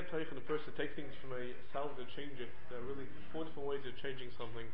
idea of Teichen, the person take things from a salad to change it. There are really 4 different ways of changing something.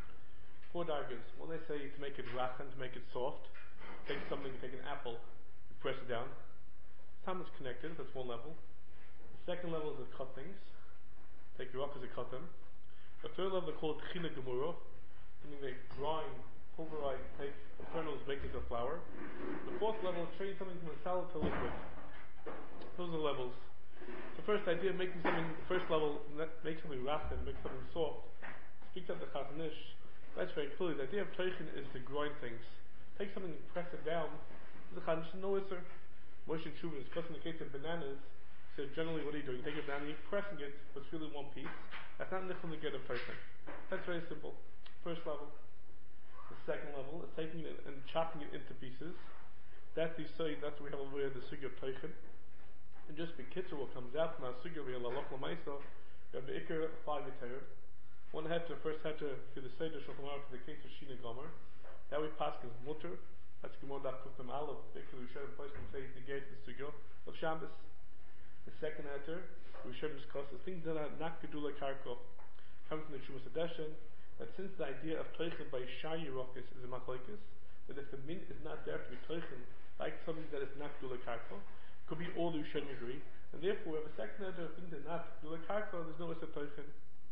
4 dargers. One they say to make it rachen, to make it soft. Take something, take an apple, you press it down. Time is connected, that's one level. The second level is to cut things. Take your rockers and cut them. The third level is called china gemura. Something they grind, pulverize, take the kernels, make it into flour. The fourth level is change something from a solid to liquid. Those are the levels. The first idea of making something, the first level, make something rachen, make something soft, speaks up the Chazon Ish. That's very clear. The idea of Teichen is to grind things. Take something and press it down. The Chazon Ish no iser. Moshe Shuvin is in the case of bananas. So generally, what are you doing? You take a banana, you're pressing it, but it's really one piece. That's not nichol neged of Teichen. That's very simple. First level. The second level is taking it and chopping it into pieces. That's the say. That's what we have over here. The sugi of Teichen. And just be kitzer what comes out from our sugi over here. Lalach l'maisa. We have the ikar 5 eter. One heter, first heter for the seder shulchan aruch for the case of shina gomer. That we pass is mutter. That's Gemara Daf Kuf Mem Aleph. The ikar we should have place and say the gate the sugi of Shabbos. The second heter we should discuss the things that are not gedula karko. Comes from the Shumas Hadeshen. That since the idea of Teichen by Shai Yerokis is a machlokes, that if the min is not there to be Teichen, like something that is not Gula Karko, could be all the Rishonim agree, and therefore we have a second order of things that are not Gula Karko, there's no Issa Teichen.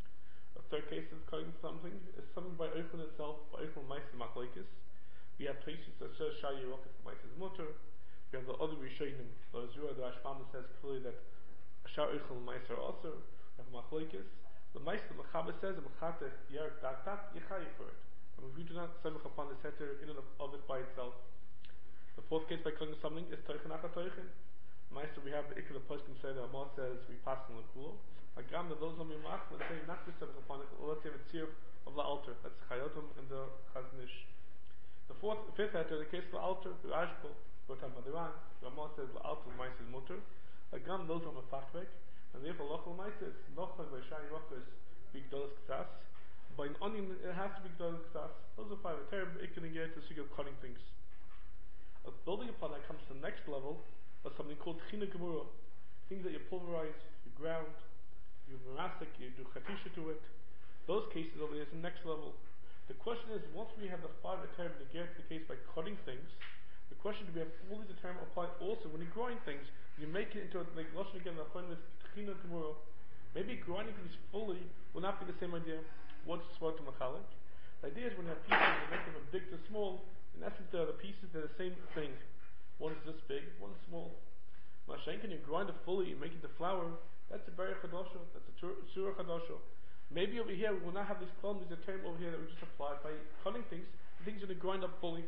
A third case of cutting something is something by Oichel itself, by Oichel Ma'is machlokes. We have places that says Shai Yerokis Ma'is is mutter. We have the other Rishonim, the Zura, the Ashbama says clearly that Shai Oichel Ma'is are also, we have machlokes. The Meister Mechaber says, "Mechatech Yerk Datat Yechayi for it." And if we do not semach upon the setter in and of it by itself, the fourth case by cutting something is Teichen Acha Teichen. Meister, we have the Ikar of Poskim said. Amar says we pass on the Kulo. Agam that those on Mimach, let's say not to semach upon it. Let's say a tzir of the altar. That's Chayotim and the Chazon Ish. The fifth heter, the case of the altar, the Ashbel, Gotam Badiran. Amar says the altar Meister is mutter. Agam those on the Fachvek. And therefore, lochal ma'aser, it's nochal by Shai Yerokis, big dollars k'tas. By an onion, it has to be dollars k'tas. Those are 5 term. It can get to see cutting things. Building upon that comes to the next level of something called china gemura. Things that you pulverize, you ground, you marasik, you do chatisha to it. Those cases over there is the next level. The question is, once we have the 5 term to get the case by cutting things, the question to be fully determined applied also when you grind things. You make it into like lashon again. The chayim is tchina gemura. Maybe grinding things fully will not be the same idea. What's swat to machalik? The idea is when you have pieces, you make them from big to small. In essence, the pieces they're the same thing. One is this big, one is small. Mashen, can you grind it fully and make it to flour? That's a berach chadasha. That's a surah chadasha. Maybe over here we will not have these problems. There's a term over here that we just applied by cutting things. Things are going to grind up fully.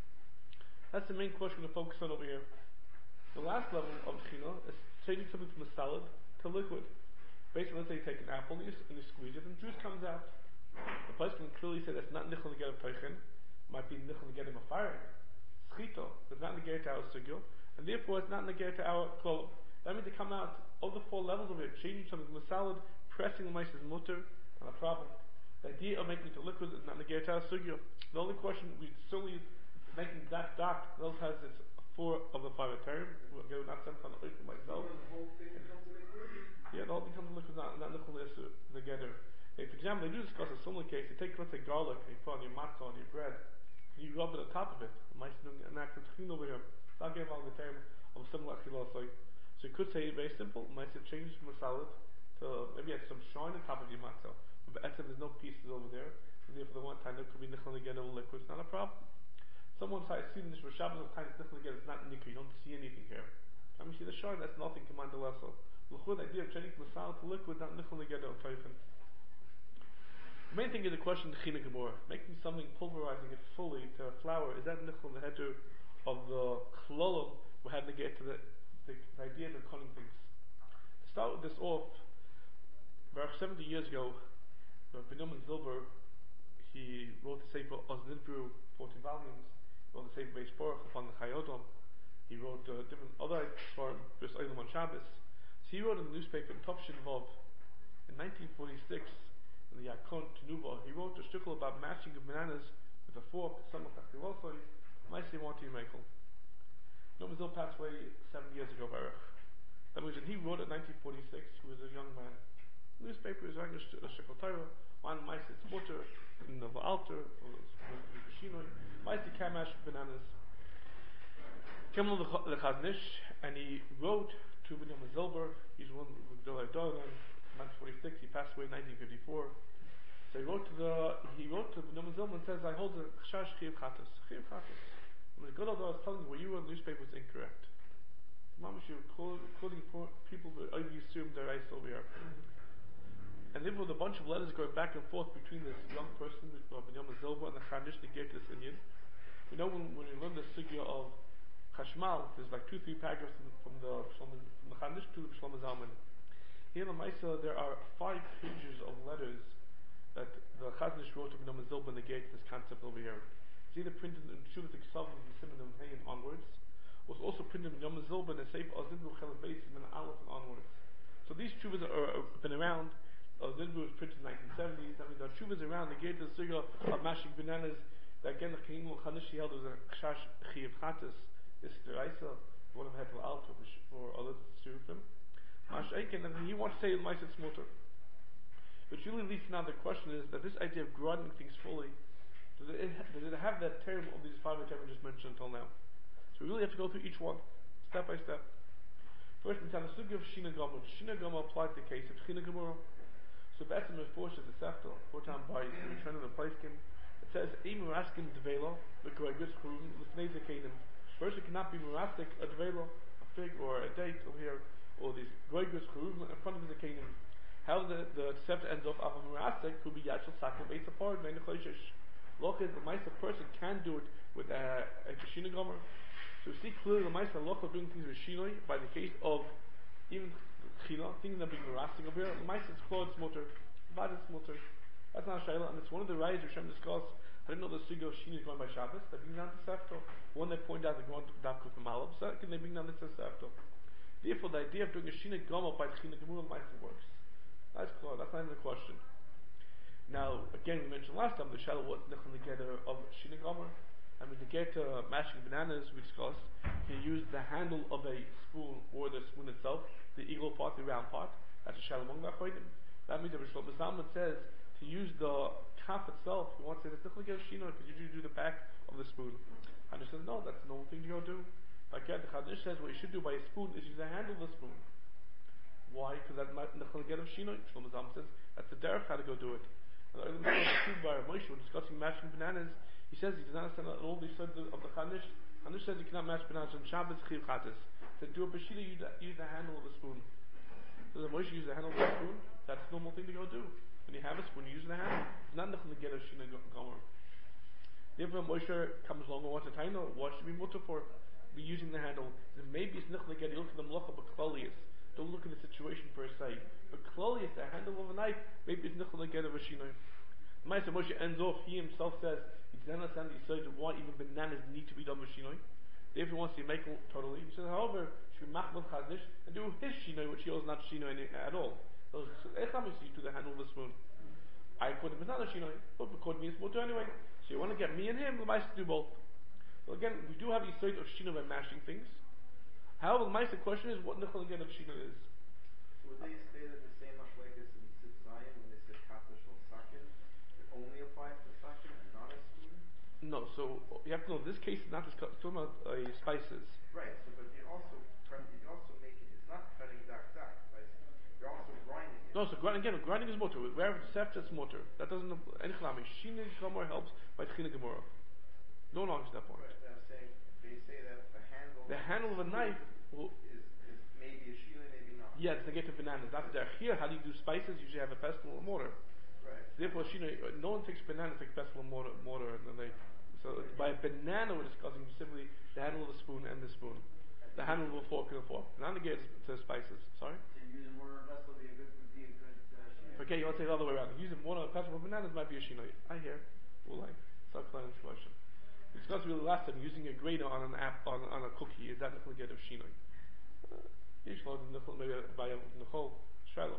That's the main question to focus on over here. The last level of china is changing something from a salad to liquid. Basically, let's say you take an apple and you squeeze it and juice comes out. The place can clearly say that's not nichol neged of Teichen. It might be nichol neged of Mafarik. Schito does not negate our sugyo, and therefore it's not negate our klol. That means to come out of the 4 levels of it, changing something from a salad, pressing the mice is mutter, and a problem. The idea of making it to liquid is not negate our sugyo. The only question we solely making that dark, those has its 4 of the 5 term. We're not sent on the liquid myself. The whole thing becomes a liquid? Yeah, the whole thing becomes a liquid, not liquid together. If, for example, they do discuss a similar case, you take, let's say, garlic, and you put on your matzah, on your bread, and you rub it on top of it. Might doing an actual tchin over here. I'll give all the term of similar achilah. So you could say very simple, might have changed from a salad to maybe add some shine on top of your matzah. But there's no pieces over there, and therefore the one time there could be nichol neged of liquid, it's not a problem. Someone starts seeing this for Shabbos, sometimes nichol neged, it's not nikkur, you don't see anything here. I mean, see the shine, that's nothing, command the lesser. The idea of changing from a salad to liquid, not nichol neged of Teichen. The main thing is the question of china gemura, making something, pulverizing it fully to flour. Is that nichol the heter of the chlolim? We had to get to the idea of cutting things. To start with this off, about 70 years ago, Benjamin Zilber, he wrote the Sefer Oznidbru, 14 volumes. He wrote the Sefer Beis Baruch upon the Chayodom. He wrote different other Svarim, just Olam on Shabbos. So he wrote in the newspaper in Tovshin Vov in 1946. In the Yakon Tenuva, he wrote a shtickle about mashing of bananas with a fork, some of Chachilosoi, Maisei Marti Michael. Noam Zil passed away 7 years ago, Baruch. That means when he wrote it in 1946, he was a young man. Newspaper is English Shekel Torah, one mice it's mutter, in the altar, or Shinoi, mice Kamash bananas. Came on the Chaznish, and he wrote to Binyamin Zilber. He's one of the Dollar Dolan, 1946. He passed away in 1954. So he wrote to Binyamin Zilber and says, "I hold the Chash Chiv Chatas. Chiv Chatas. When the good old I was telling you, what you wrote in the newspaper was incorrect. Mamash, you're quoting people that you assume they're right over here." And there was a bunch of letters going back and forth between this young person, Binyamin Zilber, and the Chaznish that gave this Indian. You know, when you learn the sugya of Chashmal, there's like 2-3 paragraphs from the Chaznish to the Shlomo Zalman. Here in the Maisa, there are 5 pages of letters that the Chaznish wrote to Binyamin Zilber and negates this concept over here. It's either printed in Shuvah Tiksav and Simon and Hay and onwards, was also printed in Binyamin Zilber and the Seif Azidru Chel Beis and Aleph and onwards. So these Shuvahs are been around. Azidru was printed in the 1970s. I mean, the Shuvahs around negate the sugya of mashing bananas. That again, the King of Chaznish held was a Chash Chiv Chatas. This is the Raisa, one of them had to alter for other Surufim. And he wants to say Maisit Smutter. Which really leads now the question is that this idea of broadening things fully, does it have that term of these 5 items I just mentioned until now? So we really have to go through each one, step by step. First, in the Sugya of Shina Gomor. Shina Gomor applied to the case of Shina Gomor. So Betzim is forced to the Seftel, 4 times by the return of the Plaiskin. It says, Eimu Raskin Develo, the Koragus Kurum, the Sneza Kadim. First, it cannot be Murastic, a Develo, a fig or a date over here, or these Koragus Kurum in front of the Kadim. How the Seftel ends off of a Murastic could be Yachal Sakim, Eitz apart, Vein Choshish. Loch is the Maisa person can do it with a Shina Gomor. So we see clearly the Maisa Loch of doing things with Shinoi by the case of even Chila, thinking they're being Murastic over here. The Maisa is called Smutter, Vad is Smutter. That's not a Shaila, and it's one of the rides Hashem discussed. I didn't know the Sugya of Shinoi is going by Shabbos. They bring down the Seftel. One, they point out they're going to Dafkut from Malab. Second, they bring down the Seftel. Therefore, the idea of doing a Shina Gomor by the Shina Gomor Maisa works. That's clear. That's not even the question. Now, again, we mentioned last time the Shaila was the Together of Shina Gomor. I mean, to get mashing bananas, we discussed, you use the handle of a spoon or the spoon itself, the eagle part, the round part. That's a Shaila among the Achronim. That means that Shlomo Zalman says to use the kaf itself. We want to say that's not going to get because you do the back of the spoon. Chaznish says no, that's no thing to go do. Again, the Chaznish says what you should do by a spoon is use the handle of the spoon. Why? Because that's not the get of Shinoi. Shlomo Zalman says that's the derech how to go do it. And the Moshe, when discussing mashing bananas, he says he does not understand all these sides of the Chaznish. Chaznish says you cannot mash bananas on Shabbos Chiv Chatas. To do a bashida, use the handle of the spoon. So the Moshe use the handle of the spoon. That's a normal thing to go do. When you have a spoon, you use the handle. It's not nothing to get a Shina Gomor. Therefore, Moshe comes along and wants to tell you, what should be mutter for? Be using the handle. And maybe it's nothing to get. You look at the melacha, but klalius. Don't look at the situation per se. But klalius, the handle of a knife, maybe it's nothing to get of a Shina. Ma'aseh Moshe ends off. He himself says he doesn't understand the side of why even bananas need to be done with Shina. Therefore, he wants to make it totally. He says, however, should be machmel Chaznish and do his Shina, which he was not Shina at all. So, you to the handle of the spoon. I quote him as not a Shinoi, but quote me as mutter anyway. So you want to get me and him, the mice do both. So again, we do have the side of Shinoi by mashing things. However, the mice, the question is what Nichol again of Shinoi is. So would they say that the same like this in Tzitz Zion when they said Katash or Sakin, it only applies to Sakin and not a spoon? No, so you have to know this case is not just talking about spices. Right, so but you're also making it's not cutting that, right? You're also grinding it. No, so grinding is motor. Wherever it's seft, it's motor. That doesn't any chalami. Shina Gomor helps by Tchina Gemara. No knowledge at that point. Right, I'm saying they say that the handle of a knife is maybe a shina, maybe not. Yeah, it's to get to bananas. That's there. Here, how do you do spices? You usually have a pestle or mortar. Right. Therefore, Shina, no one takes banana, takes pestle or mortar, and they. So by a banana, we're discussing simply the handle of the spoon and the spoon. The handle of a fork and a fork. Banana gets to spices. Sorry. Using mortar and pestle would be a good shina. Okay, you want to say it the other way around. Using mortar and pestle with bananas might be a shina. I hear. We'll like. It's our client's question. We discussed really last time using a grater on an on a cookie. Is that the get of shina? Maybe by Nicole Shiloh.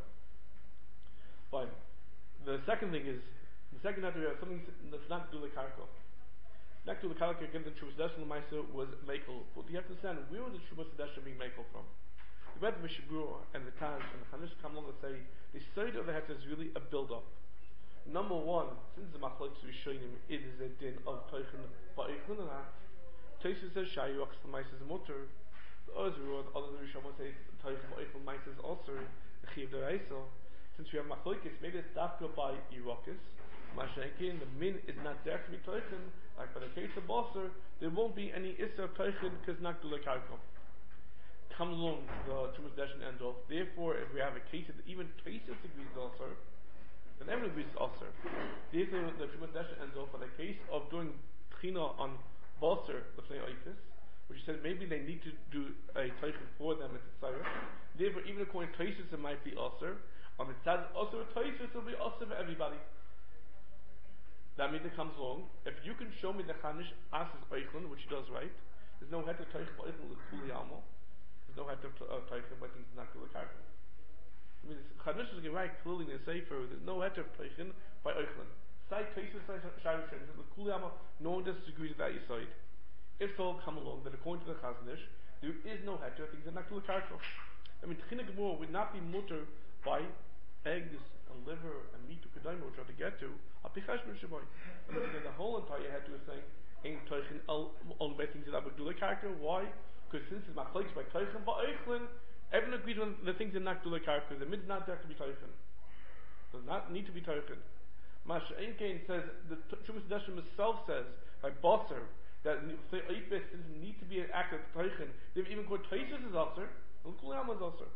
Fine. The second thing is have to have something that's not do the karko. Not do the karko again. The Trumas Sedesha L'Maisa was Mekel. But you have to understand where was the Trumas Sedesha being Mekel from? The Red Mishabur and the Taz and the Chanish come along and say the side of the heter is really a build-up. Number one, since the Machlokes Rishonim it is a din of Teichen Ba'Eichlin and that, Teichen says Shayu Aksel Mais is mutter. The other Rishonim say Teichen Ba'Eichlin Mais is also the Chiv Deraisa. Since we have Machlokes, maybe it's dafka by Irokis. Mashenkin, the min is not there to be Teichen. Like for the case of Basar, there won't be any Isser Teichen because not to the Karkom. Comes along the Chumash Deshin ends off. Therefore, if we have a case that even Teisus agrees is also, then everyone agrees is also. Therefore, the Chumash Deshin ends off on a case of doing Tchina on Basar, the Fnei Oifis, which said maybe they need to do a Teichen for them at the Tzara. Therefore, even according to Teisus, it might be also. On the Tzad, also Teisus will be also for everybody. That means it comes along. If you can show me the Chanish asks Eichlin, which he does right, there's no head to Teichen Eichlin l'Kuli Almo. There's no head to Teichen, but things not good Karka. I mean, Chanish is right clearly in the Sefer. There's no head to Teichen by Eichlin. Side Teichen, side Shari l'Kuli Almo. No one disagrees with that side. If so, come along. That according to the Chazanish, there is no head to things that not good Karka. I mean, Tchina Gemur would not be mutter by eggs and liver and meat to Kedaim, which are to get to. The whole entire head to is saying ain't Teichen on by things that would do the character. Why? Because since it's Machlokes by Teichen by Eichlin, everyone agrees on the things that not do the character. The mid's not there to be Teichen. Does not need to be Teichen. Mash Einkein says the Chumash Deshin himself says by Basar that the Eifis doesn't need to be an act of Teichen. They've even called Teisus as Asr and Kulayam as Asr.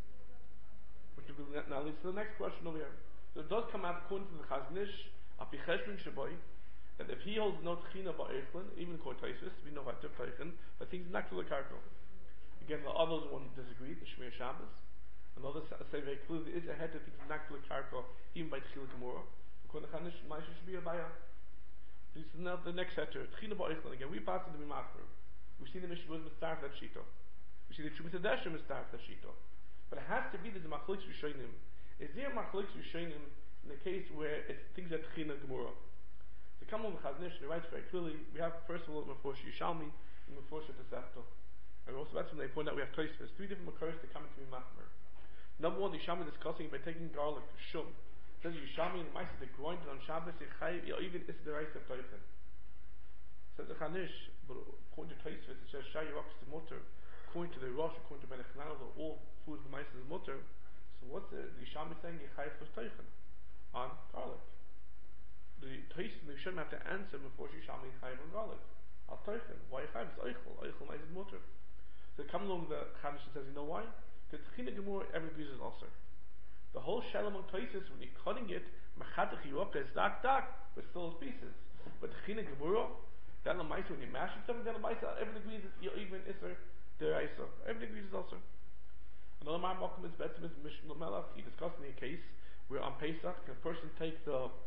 Which now leads to the next question over here. So it does come out according to the Chaznish Apicheshmin Shaboy, that if he holds no Tchina Ba'Eichlin, even called Teisus, we know how to Teichen, but things not to the Karko. Again, the others won't disagree, the Shmir Shabbos. And others say very clearly there is a head that things not to the Karko, even by Tchila Gemara. According to Chanish, Maisha should be a Baya. This is now the next heter, Tchina Ba'Eichlin. Again, we pass it to be Machmer. We've seen the Mishnah was Mistarf that Shito. We see the Chumash Deshin Mistarf that Shito. But it has to be that the Machlokes Rishonim. Is there Machlokes Rishonim in the case where it's things that Tchina Gemara? To come on the Chaznish, they write very clearly, we have first of all Meforsh Yishalmi and Meforsh Tesefto. And also that's when they point out we have Tosfos, three different Makars that come to be Machmer. Number one, the Yishalmi discussing by taking garlic, Shum. It says Yishalmi and the Mice they grind it on Shabbos, even is the rice of Teichen. Says the Chanish, but according to Tosfos, it says Shai Yoks the Mutter. According to the Rosh, according to Ben Echanal, all food the Mice is Mutter. So what's the Yishalmi saying? Yechai for Teichen on garlic. The Tosfos they shouldn't have to answer before Yishalmi Yechai on garlic. Al Teichen. Why Yechai? It's Eichel. Eichel Mice is Mutter. So come along the Chanish and says, you know why? Because Tchina Gemara every agrees is also. The whole Shalom on Tosfos, when you're cutting it, Machatach Yoka is dak, but still is pieces. But Tchina Gemara, then the Mice when you mash it, then the Mice everyone agrees that you're even Isser. Everything agrees is also. Another man Malcolm is better than Mishnah Melach. He discussed in a case where on Pesach can a person take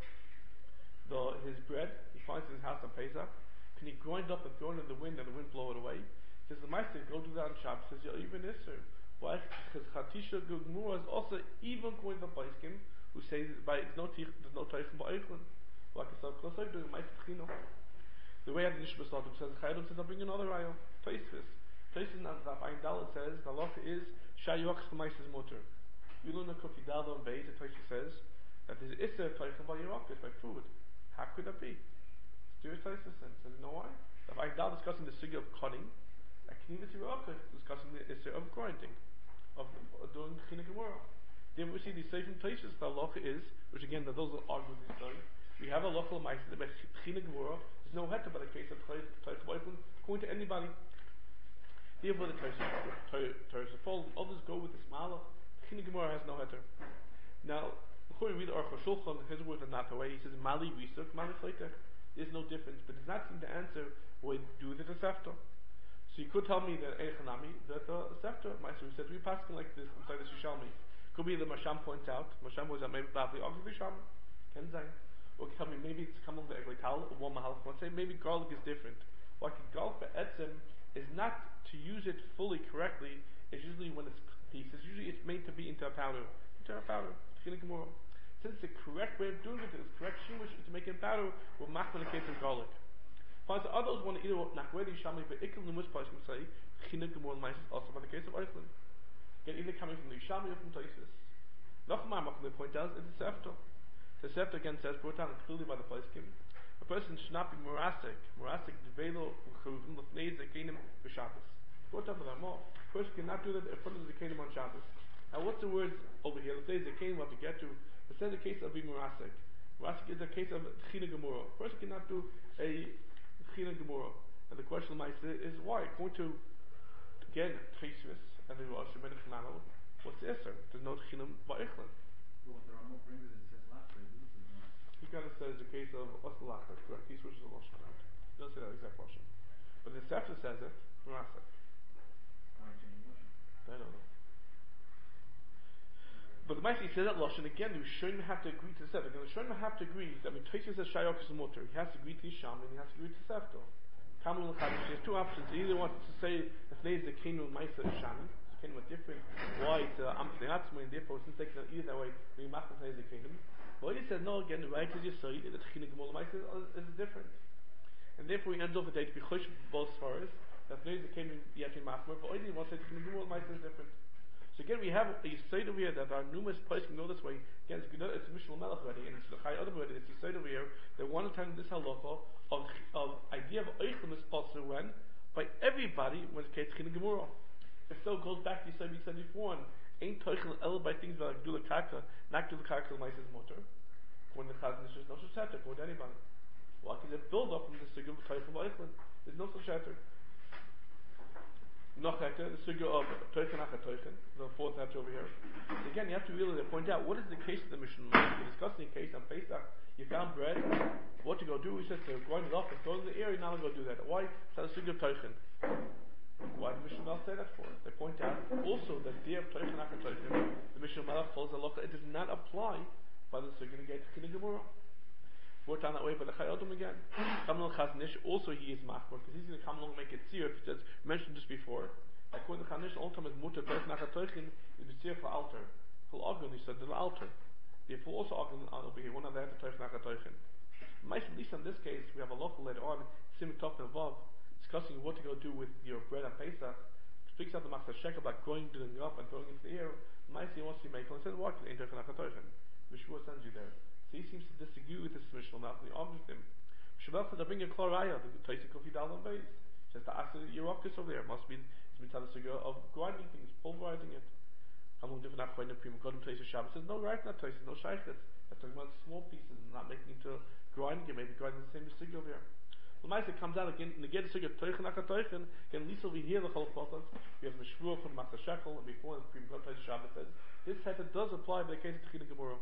his bread he finds in his house on Pesach, can he grind up and throw it in the wind and the wind blow it away? He says the Meister go do that on Shabbos. He says you're even Isser. Why? Because Chatisha Gugmura is also even going to the Baiskim who say there's no Teichen Ba'Eichlin. Like I said, closer doing Meister Tchino. The way the Nishma Sadim says Chaydim says I'll bring another ayah. Tosfos. Tosfos on Daf Ayin Dalet says the halacha is Shayoks the Mice is Mutter. You learn a Kufi Dalo and Beis. The Tosfos says that there's Isser Teichen by Yerokis by food. How could that be? Steer Tosfos says you know why? Daf Ayin Dalet discussing the sugya of cutting. Aknivas Yerokis discussing the Isser of grinding, of doing Tchina Gemara. Then we see the Sefer Tosfos. The halacha is, which again those will argue with this story. We have a local Mice that by Tchina Gemara there's no heter by the case of Teichen Ba'Eichlin going to anybody. Therefore, the Torah fall. Others go with this malach. Tchina Gemara has no heter. Now, before we read Aruch HaShulchan, his words are not the way. He says Mali Risuk, Mali Chaytek. There's no difference, but does not seem to answer what we do with the Sefta. So you could tell me that Eichanami, that the Sefta, Meister, who says we pass like this inside the Yishalmi. Could be that Masham points out. Masham was that maybe Babli Ogz Yisham, Ken Zayin. Or tell me maybe it's come over the Egleital, or one Mahal. Let's say maybe garlic is different. Like garlic be'etzim is not to use it fully correctly. It's usually when it's pieces. Usually it's made to be into a powder. Since the correct way of doing it is correct shimush to make it powder, we're mach in the case of garlic. Finally, the others want to either nachwedi shamli but ikil numus pashim say Tchina Gemara Mice also by the case of Eichel. Again, either coming from the Yishami or from Tosis. Nochmal, they point out, it's a Sefta. The Sefta again says, brought down clearly by the Poskim, a person should not be Murasik, Develo, Chuvim, Lefnei Zekenim, B'Shabbos. Brought down by the Ramah. A person cannot do that in front of the Zekenim on Shabbos. Now, what's the words over here? Lefnei Zekenim, what to get to. It says a case of being Murasik. Murasik is a case of China Gemurah. A person cannot do a China Gemurah. And the question of is why? Going to, again, Tchishvis, and the Rosh Hashanah, what's the answer? There's no Chinam Ba'ichlin. Well, what the Ramah brings it says last week. He kind of says the case of Oslachar, correct? He switches the Lashon around. He doesn't say that exact Lashon. But the Sefta says it, Murasik. Why change the Lashon? I don't know. But the Maisi says that Lashon again, the Rishonim have to agree to the Sefta. Again, the Rishonim have to agree that when Tosis says Shayok is a mutter, he has to agree to Yisham and he has to agree to Sefta. Kamal Chadish, he has two options. He either wants to say if there's the Kenu Maisa Shani, the Kenu are different, why it's Amtneatzma, and therefore since they can either that way, we machmas there's the Kenu. But he said no, again, the right is Yisrael, the Tchina Gemul Maisa is different. And therefore he ends off with that to be Chush both Svaras, that there's the Kenu Yachin Machmer, but Oidi wants to say Tchina Gemul Maisa is different. So again, we have a Yisrael over here that our numerous places can go this way. Again, it's Mishal Melech already, and it's the Chai other already. It's Yisrael over here that one time this halacha of idea of Eichlim is possible when by everybody when it's Ketchin Gemurah. It still goes back to Yisrael we said before. And ain't Teichel El by things like do the Karka, not do the Karka Maisa's motor. When the Chazan is no such shatter for anybody. Why? Because it build up from the Sugya of Teichel Eichlim. There's no such shatter. Nochete, the sugya of Teuchen Achateuchen, the fourth hatch over here. Again, you have to really point out what is the case of the mission. We're discussing a case on Pesach. You found bread. What to go do? He says to grind it off and throw it in the air. You're not going to go do that. Why? It's not a sugya of Teuchen. Why did Mishnah Malach say that for? They point out also that the day of Teuchen Achateuchen, the Mishnah Malach follows the halacha. It does not apply by the sugya of Kiddush Gemurah. Worked on that way by the Chayodom again. Kamlon Chaznish, also he is machmor, because he's going to come along and make it tzir, if it says, mentioned this before. According to Chaznish, all time is mutter, Teuch Nachatoichin, is the tzir for altar. For Ogun, he said, the altar. Therefore, also Ogun over here, one of them, Teuch Nachatoichin. At least in this case, we have a local later on, Simon Tov Nevav, discussing what to go do with your bread on Pesach. Speaks out the Master Shekel about going to the up and throwing into the air. Maisi wants to make one, and says, what? Ain't Teuch Nachatoichin. Mishmur sends you there. So he seems to disagree with this Mishnah Malach, and he argues with him. Shabbat says, I bring a Kloraya, the Taisik of Hidal and Beis. Says the Asa Yerokis over there must be it's been telling us of grinding things, pulverizing it. I'm going to different Achronim Prima Godem Taisik Shabbat says, no, right, not Taisik, no Shaykhs. That's talking about small pieces and not making into grinding it, maybe grinding the same as Sigil over here. The Maisa comes out again, and again, the Sigil Teuchen Achateuchen, again, at least over here, the Chol Chotas, we have the Shvur from Master Shekel, and before the Prima Godem Taisik Shabbat says, this set does apply by the case of Tchina Gemurah.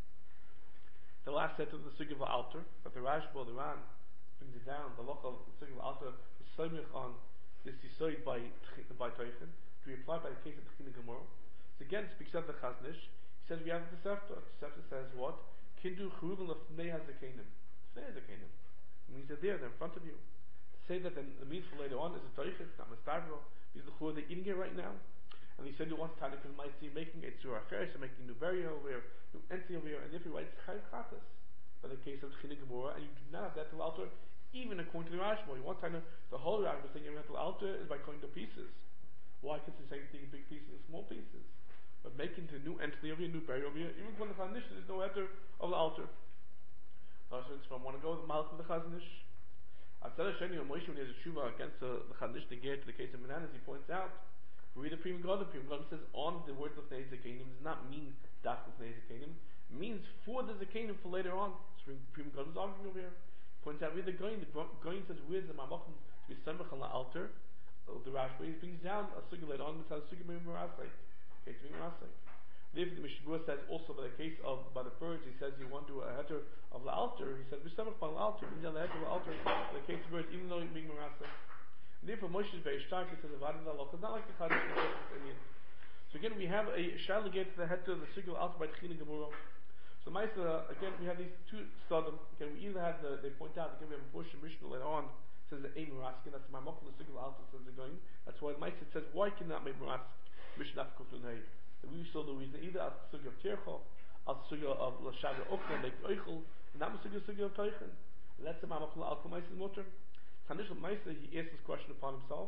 The last set of the Sugya of the altar, but the Rashba, the Ran, brings it down. The local Sugya of the altar is Somich on this Yisoid by Teuchen to be applied by the case of Tchina Gemurah. So again, speaks of the Chaznish. He says we have the Sefta. The Sefta says what? Kindu Churuvim Lefnei Hazekanim. Lefnei Hazekanim. It means they're there in front of you. To say that then the means for later on is a Teuchen, not Mistavro. These are the Chur they're eating it right now. And he said he wants Tana because might see making a Tzura Cheres and making new burial over here, new entity over here, and if he writes Chayv Chatas, by the case of Tchina Gemurah, and you do not have that to altar, even according to the Rashba. You want Tana, the whole Rashba is saying you have to altar is by cutting to pieces. Why? Because it's the same thing in big pieces and small pieces. But making the new entity over here, new burial over here, even when the Chaznish there's no enter of the altar. So it's from one ago, the Malach of the Chaznish. Atzara Sheni or Moshe when he has a tshuva against the Chaznish, the to the case of Menanas, he points out. Read the Prima Godem. Prima Godem says on the words of the Zekanim does not mean das of the Zekanim. It means for the Zekanim for later on. So Prima Godem is arguing over here. Points out where the Goyin says where's the Mamachim to be Samach on the altar. The Rashba he brings down a sugya later on. It's a sugya Mirasai. Okay, to Mirasai. Therefore the Mishnah says also by the case of by the birds. He says you want to do a heter of the altar. He says we Samach on the altar. He brings down the heter of the altar. The case of birds, even though you're being Mirasai. Therefore, Moshe is very stark. He says, "Avad Allah." It's not like the Chadish Indian. So again, we have a Shiloh to the head to the Sigil Altar by Tchina Gemurah. So Maisa, again, we have these two Sadim. Again, we either have they point out again we have a Bush and Mishnah later on. It says the Ein Raskin. That's my Mokh the Sigil Altar says they're going. That's why Maisa says why cannot make Marask Mishnah Kuflunay. We saw the reason either at the Sigil of Tircha, at the Sigil of Lashaga Ochel, make Oichel, and that was Sigil of Teichen. That's the Mamach Al Maisa's motor. Tanishal Maisa, he asked this question upon himself.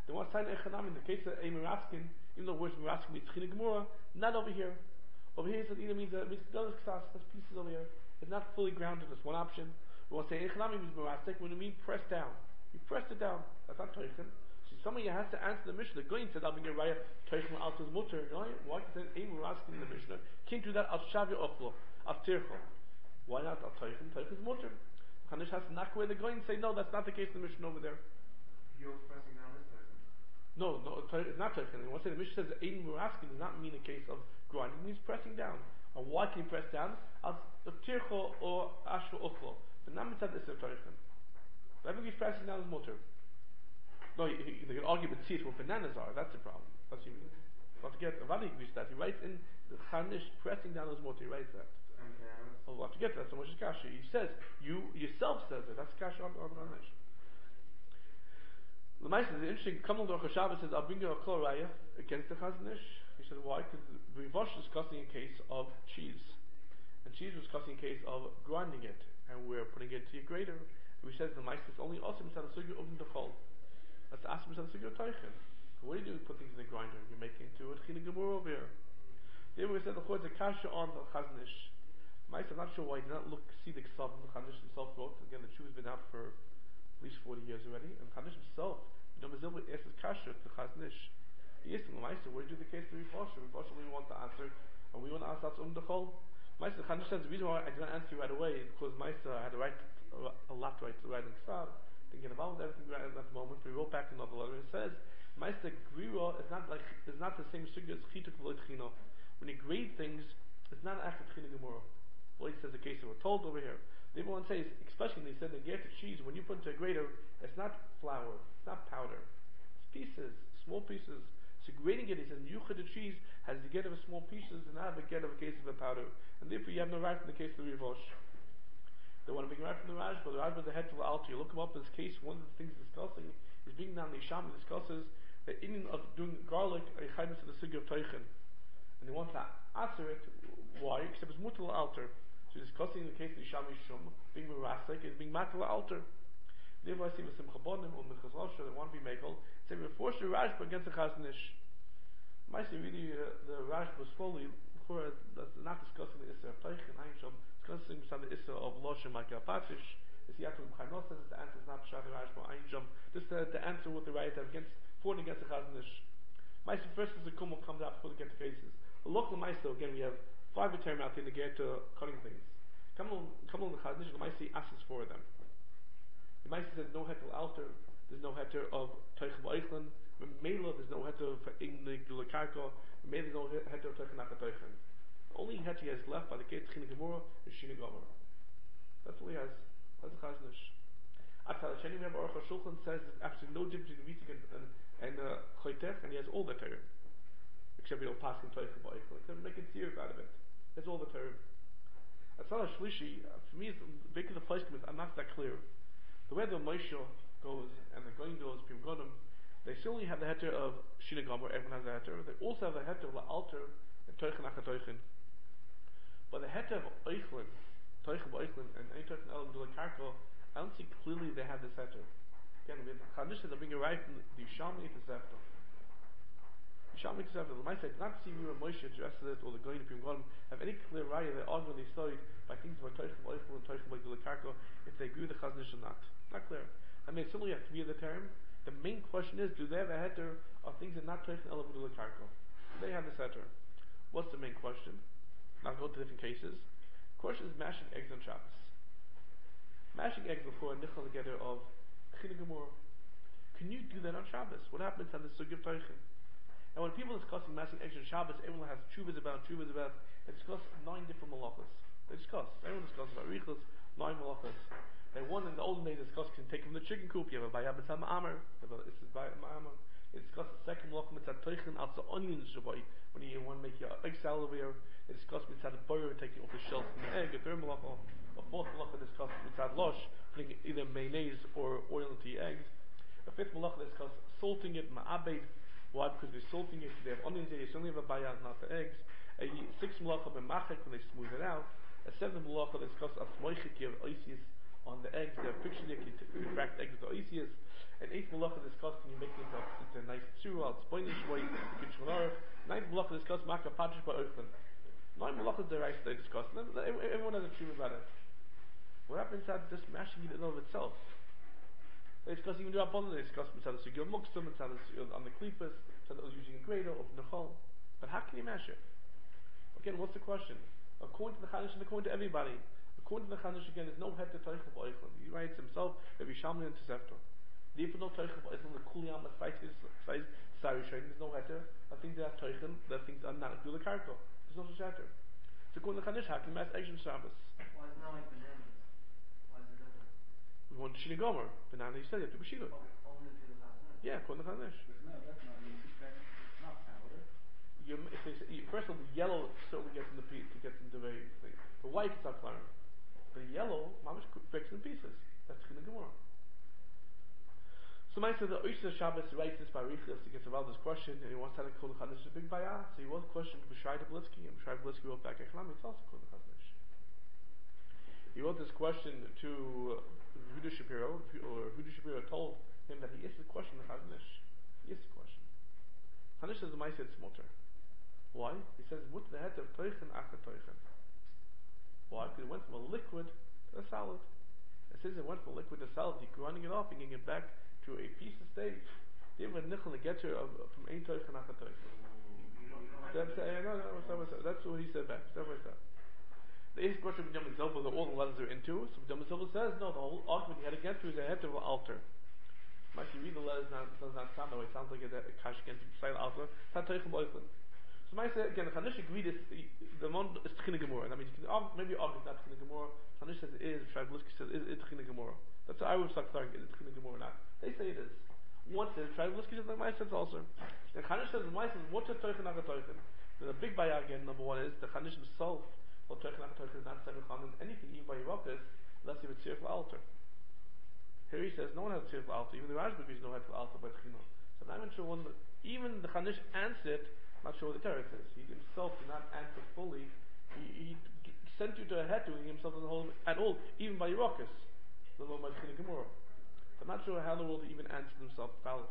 They want to sign Echanam in the case of a Miraskin, even though the word Miraskin means China Gemura, not over here. Over here, it either means Galas Ksas, that's pieces over here. It's not fully grounded, that's one option. We want to say Echanam means Mirastik, when it means press down. You pressed it down, that's not Teichen. So somebody has to answer the Mishnah. The Goyin said, I'll bring a Raya, Teichen Alta's Mutter. Why can say a Miraskin in the Mishnah? Can't do that, Al Shavi Ochlo, Al Tircho. Why not Al Teichen? Teichen's Mutter. Chanish has to knock away the Goyin and say, no, that's not the case in the Mishnah over there. You're pressing down this person. No, it's not Teichen. When I say the Mishnah says Ein Muraskin does not mean a case of grinding, it means pressing down. And why can you press down? As Tircho or Ashva Uchlo. The Namitzad is a Teichen. Whatever he's pressing down is Mutter. No, you can argue with seeds what bananas are, that's the problem. That's what you mean. Not to get Avadi that. He writes in the Chanish pressing down is Mutter, he writes that. Well, we'll have to get that. So much is kasha. He says, you yourself says it. That's kasha on Chanish. The Meister is interesting. Kamal Dor Chashavah says, I'll bring you a Kloraya against the Chazanish. He said, why? Because Rivosh is discussing a case of cheese. And cheese was discussing a case of grinding it. And we're putting it to a grater. And we said the Meister is only Asim Sada Sugya Ubin Dechol. That's Asim Sada Sugya Teichen. What do you do with put things in the grinder? You're making into a China Gemur over here. There we said the Chod is a kasha on the Chazanish. Meister, I'm not sure why he did not see the Ksav the Chanish himself wrote. Again, the Jew has been out for at least 40 years already. And Chanish himself, Mazil asks Kasha to Chaznish. He asked him, Meister, where do you do the case to Rivosh? Rivosh only wants to answer, and we want to ask that's Dechol. Meister, Chanish says, the reason why I did not answer you right away, because Meister had to write a lot to write in Ksav. Didn't get involved with everything right at that moment. We wrote back another letter. It says, Meister, Griro is not the same sugya as Chituk V'Loit Chino. When you grade things, it's not after China Gemara. Well, he says the case that we're told over here. The other one says, especially when they said the get to cheese, when you put it into a grater, it's not flour, it's not powder. It's pieces, small pieces. So grading it, he says, Yuchad the cheese has the get of a small pieces and not the get of a case of a powder. And therefore you have no right in the case of the Rivosh. They want to bring right from the Rajba. The Rajba is the head to the altar. You look him up in this case, one of the things he's discussing is bringing down the Isham discusses the Indian of doing garlic, a chaymus of the Sugya of Teichen. And they want to answer it. Why? Except it's mutal altar. So he's discussing the case of Isham Yishum, being Mirasek, is being matal altar. Therefore I see with some Chabonim or Mechaz Rosh, they want to be Mekel, say we're forced to Rajba against the Chazanish. I see really the Rajba was fully, that's not discussing the Issa of Teichen, discussing the Issa of Loshem Makapatish. Is the answer of Chainos says the answer is not Shad Rajba, Einjum. Just the answer with the right against, for and against the Chazanish. Meister first is the Kumul comes out before they get the cases. The local Meister, again, we have 5 term out there to get to cutting things. Come on the Chazanish, the Meister asks for them. The Meister says no heter altar, there's no heter of Teichen Ba'ichlin, Mela, there's no heter for Ignig Dulakarko, Mela, there's no heter of Teichen Naka Teichen. The only heter he has left by the case China Gemura is Shina Gomer. That's all he has. That's the Chazanish. Atal Sheni, we have Aruch HaShulchan says there's absolutely no difference between Ritik and Choytech, and he has all the term. Except we don't pass him Teichen Ba'ichlin. They're making serious out of it. That's all the term. Atzal Shlishi, for me, because the place I'm not that clear. The way the Moshe goes and the Goyin goes, Pim Gonim, they still only have the heter of Shina Gomer, everyone has the heter. They also have the heter of the altar and Teichen Achateichen. But the heter of Eichlin, Teichen Ba'ichlin, and any Teichen Elam Dulakarko, I don't see clearly they have this heter. Again, with the Chadish that bring it right from the Yishalmi to Zefta. Yishalmi to Zefta. The Ma'aseh did not see where Moshe addressed it or the Goyin of Pim Gonim have any clear raya they argue when they studied by things about Teichen Ba'ichlin and Teichen Ba'ichlin if they agree with the Chazanish or not. Not clear. I mean, certainly you have 3 of the term. The main question is, do they have a heter of things that not Teichen Elam Dulakarko? They have this heter. What's the main question? Now go to different cases. The question is mashing eggs on Shabbos. Mashing eggs before a nichal together of China Gemara. Can you do that on Shabbos? What happens on the Sugya of Teichen? And when people are discussing mashing eggs on Shabbos, everyone has chuvas about. They discuss 9 different malachas. Everyone discusses about Riechus, 9 malachas. They one in the olden days discuss can take from the chicken coop. You have a Bayabas Ha'amar. It's a Bayabas. It discusses the second malacha mitzad Teichen out the onions shabai. When you want to make your egg salad over here, it discusses mitzad butter taking off the shells from the egg. A third malacha, a fourth malacha discusses mitzad losh, putting either mayonnaise or oil into your eggs. A fifth malacha discusses salting it ma'abed. Why? Because they're salting it. They have onions there. You certainly have a bayad, not the eggs. A sixth malacha b'machek when they smooth it out. A seventh malacha discusses asmoichet. You have oisius on the eggs, the friction you can crack the eggs with the oisius. And 8th malacha discussed, can you make it into a nice tsura, it's boinish way, you can shulorach. 9th malacha discussed, maka patrish ba'oichlin. 9 malachas the rice they discussed. Everyone has a truth about it. What happens at this mashing in and of itself? They discuss even the Rabbanan, they discuss mitzvah sugil muksum, mitzvah on the klifas, mitzvah using a grader, of nechol. But how can you mash it? Again, what's the question? According to the Chanish and according to everybody, according to the Chanish again, there's no head to Teichel B'Oichlin. He writes himself, Rabbi Shamli and Tosefta. Therefore, no Teichel B'Oichlin, the Kuliyam, the size, Sari Shayin, there's no head to. I think there are Teichel, that things are not good Karko. There's no such head to. So according to the Chanish, how can you mash eggs on Shabbos? Why is it not like bananas? Why is it different? We want Shina Gomer. Banana, you said you have to be Shina. Only to the Chazan. Yeah, according to the Chanish. No, that's not easy. It's not powder. First of all, the yellow certainly gets in the piece, it gets into the thing. The white is not clear. The yellow, mamish breaks in pieces. That's in the Gemara. So, Ma'aseh the Oisha Shabbos writes this by Riches. He gets about this question, and he wants to have a Kol Chadash a big bayah. So he wrote a question to B'Shai Blitsky, and B'Shai Blitsky wrote back, Echlam, it's also Kol Chadash. He wrote this question to Huda Shapiro, or Huda Shapiro told him that he asked the question to Chadash. He asked the question. Chadash says the Ma'aseh it's mutter. Why? He says, "Mut the head of toichen acher toichen." Why? Because it went from a liquid to a solid. It says it went from a liquid to solid. You're running it off and getting it back to a piece of stage. They have a nichel to get to from ein toichen acher toichen. No, that's what he said back. The eighth question of B'Yam Zilba that all the letters are into. So B'Yam Zilba says, no, the whole argument he had to get to is a head of an altar. If you read the letters, it does not sound that way. It sounds like a kash against the side altar. It's not toichen b'oichlin. So I say again, the Chanish agreed the one is Tchina Gemara. That means you can maybe argue it's not Tchina Gemara. Chanish says it is. Shai Blisky says it's Tchina Gemara. That's how I would start clarifying it. It's Tchina Gemara or not. They say it is. One says Shai Blisky says the Ma'aseh says also. The Chanish says the Ma'aseh says what's a Teichen Acher Teichen. The big bayah again. Number one is the Chanish himself. Well, Teichen Acher Teichen is not Sefer Chanan anything even by Yerokas unless you have a tzir for altar. Here he says no one has a tzir for altar. Even the Rashba is no head for altar by Tchina. So I'm not sure one. Even the Chanish answered. Not sure what the Torah says. He himself did not answer fully. He sent you to a head to himself doesn't hold at all, even by Yerokas. The Lord by Tchina Gemara. I'm not sure how the world even answered himself.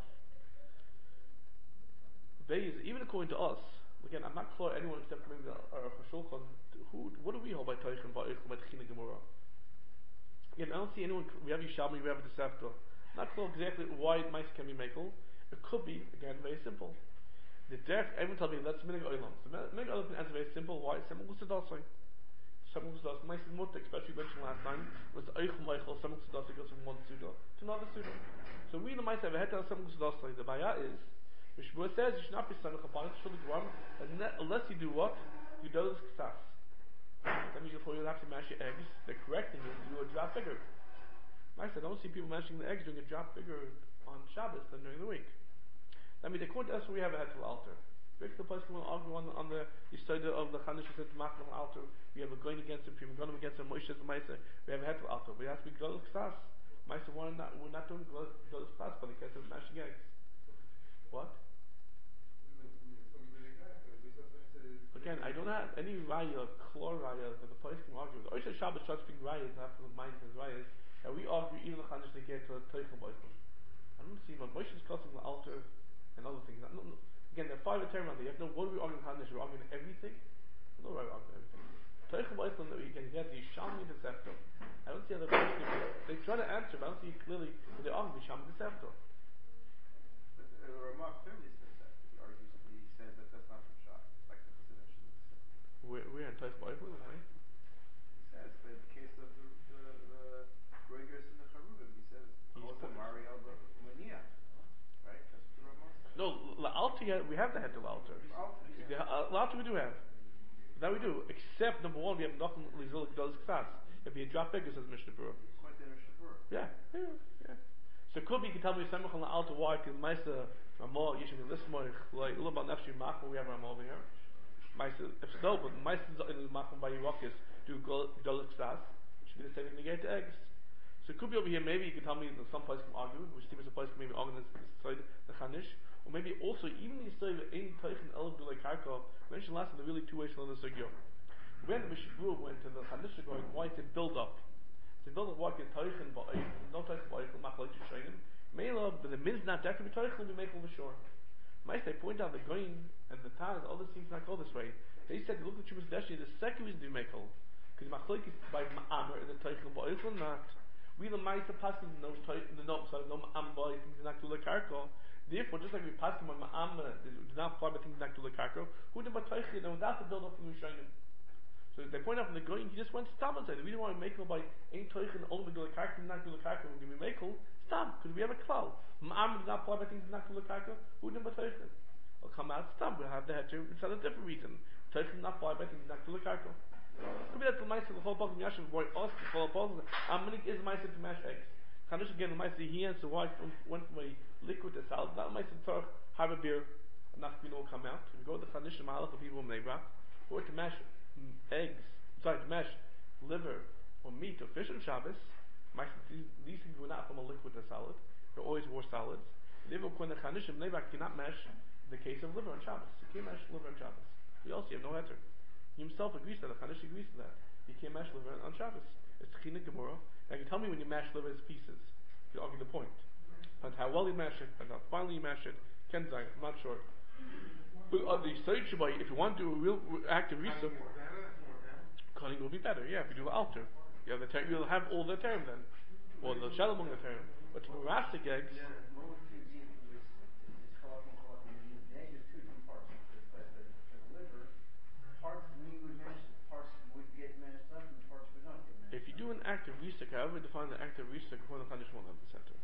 Even according to us, again, I'm not clear anyone except maybe the Shulchan. What do we hold by Teichen by Tchina Gemara? Again, I don't see anyone. We have Yishalmi, we have a Tosefta. Not clear exactly why mice can be makel. It could be again very simple. The derech, everyone tells me that's minig oilam. So minig oilam can answer very simple. Why? Semel gusadasai. Semel gusadasai. Mice is mutter, especially mentioned last time. Was oichel oichel. Semel gusadasai goes from one suda to another suda. So we the mice have a head to semel gusadasai. The bayah is, Mishmur says you should not be semel upon it. Unless you do what? You do this ksas. That means before you'll have to mash your eggs. The correct thing is to do a drop bigger. Mice, I don't see people mashing the eggs doing a drop bigger on Shabbos than during the week. I mean, according to us, we have a head to altar. Break the place we will argue on the Yisoda of the Chanish said to Machal altar. We have a going against him, we're going against him, Moshe and Maisa. We have a head to altar. We have to be Glodus Ksas. Maisa, we're not doing Glodus Ksas, but in case of mashing eggs. What? Again, I don't have any raya, chlor raya, that the place can argue with. Oisha Shabbos starts being raya, after the mind is raya, that we argue even the Chanish to get to a Teichel Boichel. I don't see what Moshe is crossing the altar. And other things. No. Again, there are 5 terms around there. You have no what are we arguing Chanish? We're arguing everything. No, we're arguing everything. Teichel B'Oichlin that we can get the Yishalmi Tosefta. I don't see how they try to answer, but I don't see clearly that they argue Yishalmi Tosefta. But the Ramah clearly says that. He says that that's not from Shach. Like the Chassidish. We're in Teichel B'Oichlin, right? He says, but in the case of the Gregors and the Charugim, he says, Mariel Mania. Right? That's what the Ramah says. No, La'alta, we have the head to La'alta. La'alta we do have. That we do. Except, number one, we have nothing Lizil does Ksas. If you drop bigger, says Mishnah Berurah. Quite the Mishnah Berurah. Yeah. So it could be, you can tell me, Semach on La'alta, why? Because Maisa, Ramah, Yishim, Lismoich, like, Ulabal Nefshi, Machma, we have Ramah over here. Maisa, if so, but Maisa in Machma by Yerokas do Gdolik Ksas, should be the same thing to get to eggs. So it could be over here, maybe you can tell me that some place can argue, which seems a place can maybe argue this side, the Chanish, or maybe also, even the side of Ein Teichen El B'Lei Karka, mentioned last time, there are really 2 ways to learn the Sugyo. When Mishbur went to the Chanish going, why to build up? So it doesn't work in Teichen, but no Teichen Ba'Eichel, Machlok Yishayim. Mela, but the min's not that could be Teichen, we make over sure. Might they point out the Goyim and the Taz, all this seems not go this way. They said, look at Chumas Deshi, the second reason to be Mekel. Because Machlok is by Ma'amr, is it Teichen Ba'Eichel or not? We the Ma'isa passing no Ma'am Ba'Eichel, things not to the Karko. Therefore, just like we pass him on Ma'amr, do not apply by things not to the Karko, who did Ba'Eichel, and without the build up from Yishayim. So they point out from the Goyim, he just went stop and said, we don't want to make by ain't Teichen, only do the Karko, not do the Karko, we're going to be Mekel. Stop, because we have a klal. Ma'amr does not apply by things not to the Karko, who did Ba'Eichel? Will come out, stop, we'll have the heter, it's a different reason. Teichen not apply by things not to the Karko. Could be that the Ma'aseh, the whole Pogum Yashiv, boy, us, the whole Pogum, Amanik is Ma'aseh to mash eggs. Chanish again, the Ma'aseh, he and his wife went from a liquid to salad, not Ma'aseh to have a beer, and nothing will come out. If you go to the Chanish and Mahalach of people in Neibrak, or to mash eggs, to mash liver, or meat, or fish on Shabbos, these things were not from a liquid to salad, they always were salads. Liver, when the Chanish and Neibrak cannot mash the case of liver on Shabbos. You can't mash liver on Shabbos. We also have no heter. He himself agrees to that. Chanish agrees to that. You can't mash liver on Shabbos. It's China Gemara. Now you can tell me when you mash liver as pieces. You argue the point. And how well you mash it, and how finely you mash it. Kenzai, I'm not sure. But on the Seit Shabbai, if you want to do a real active research, cutting will be better. Yeah, if you do the altar, you have the you'll have all the term then, or the shalom on the term. But to rustic eggs. If you do an active research, however define the active research before the Chanish won't have the center.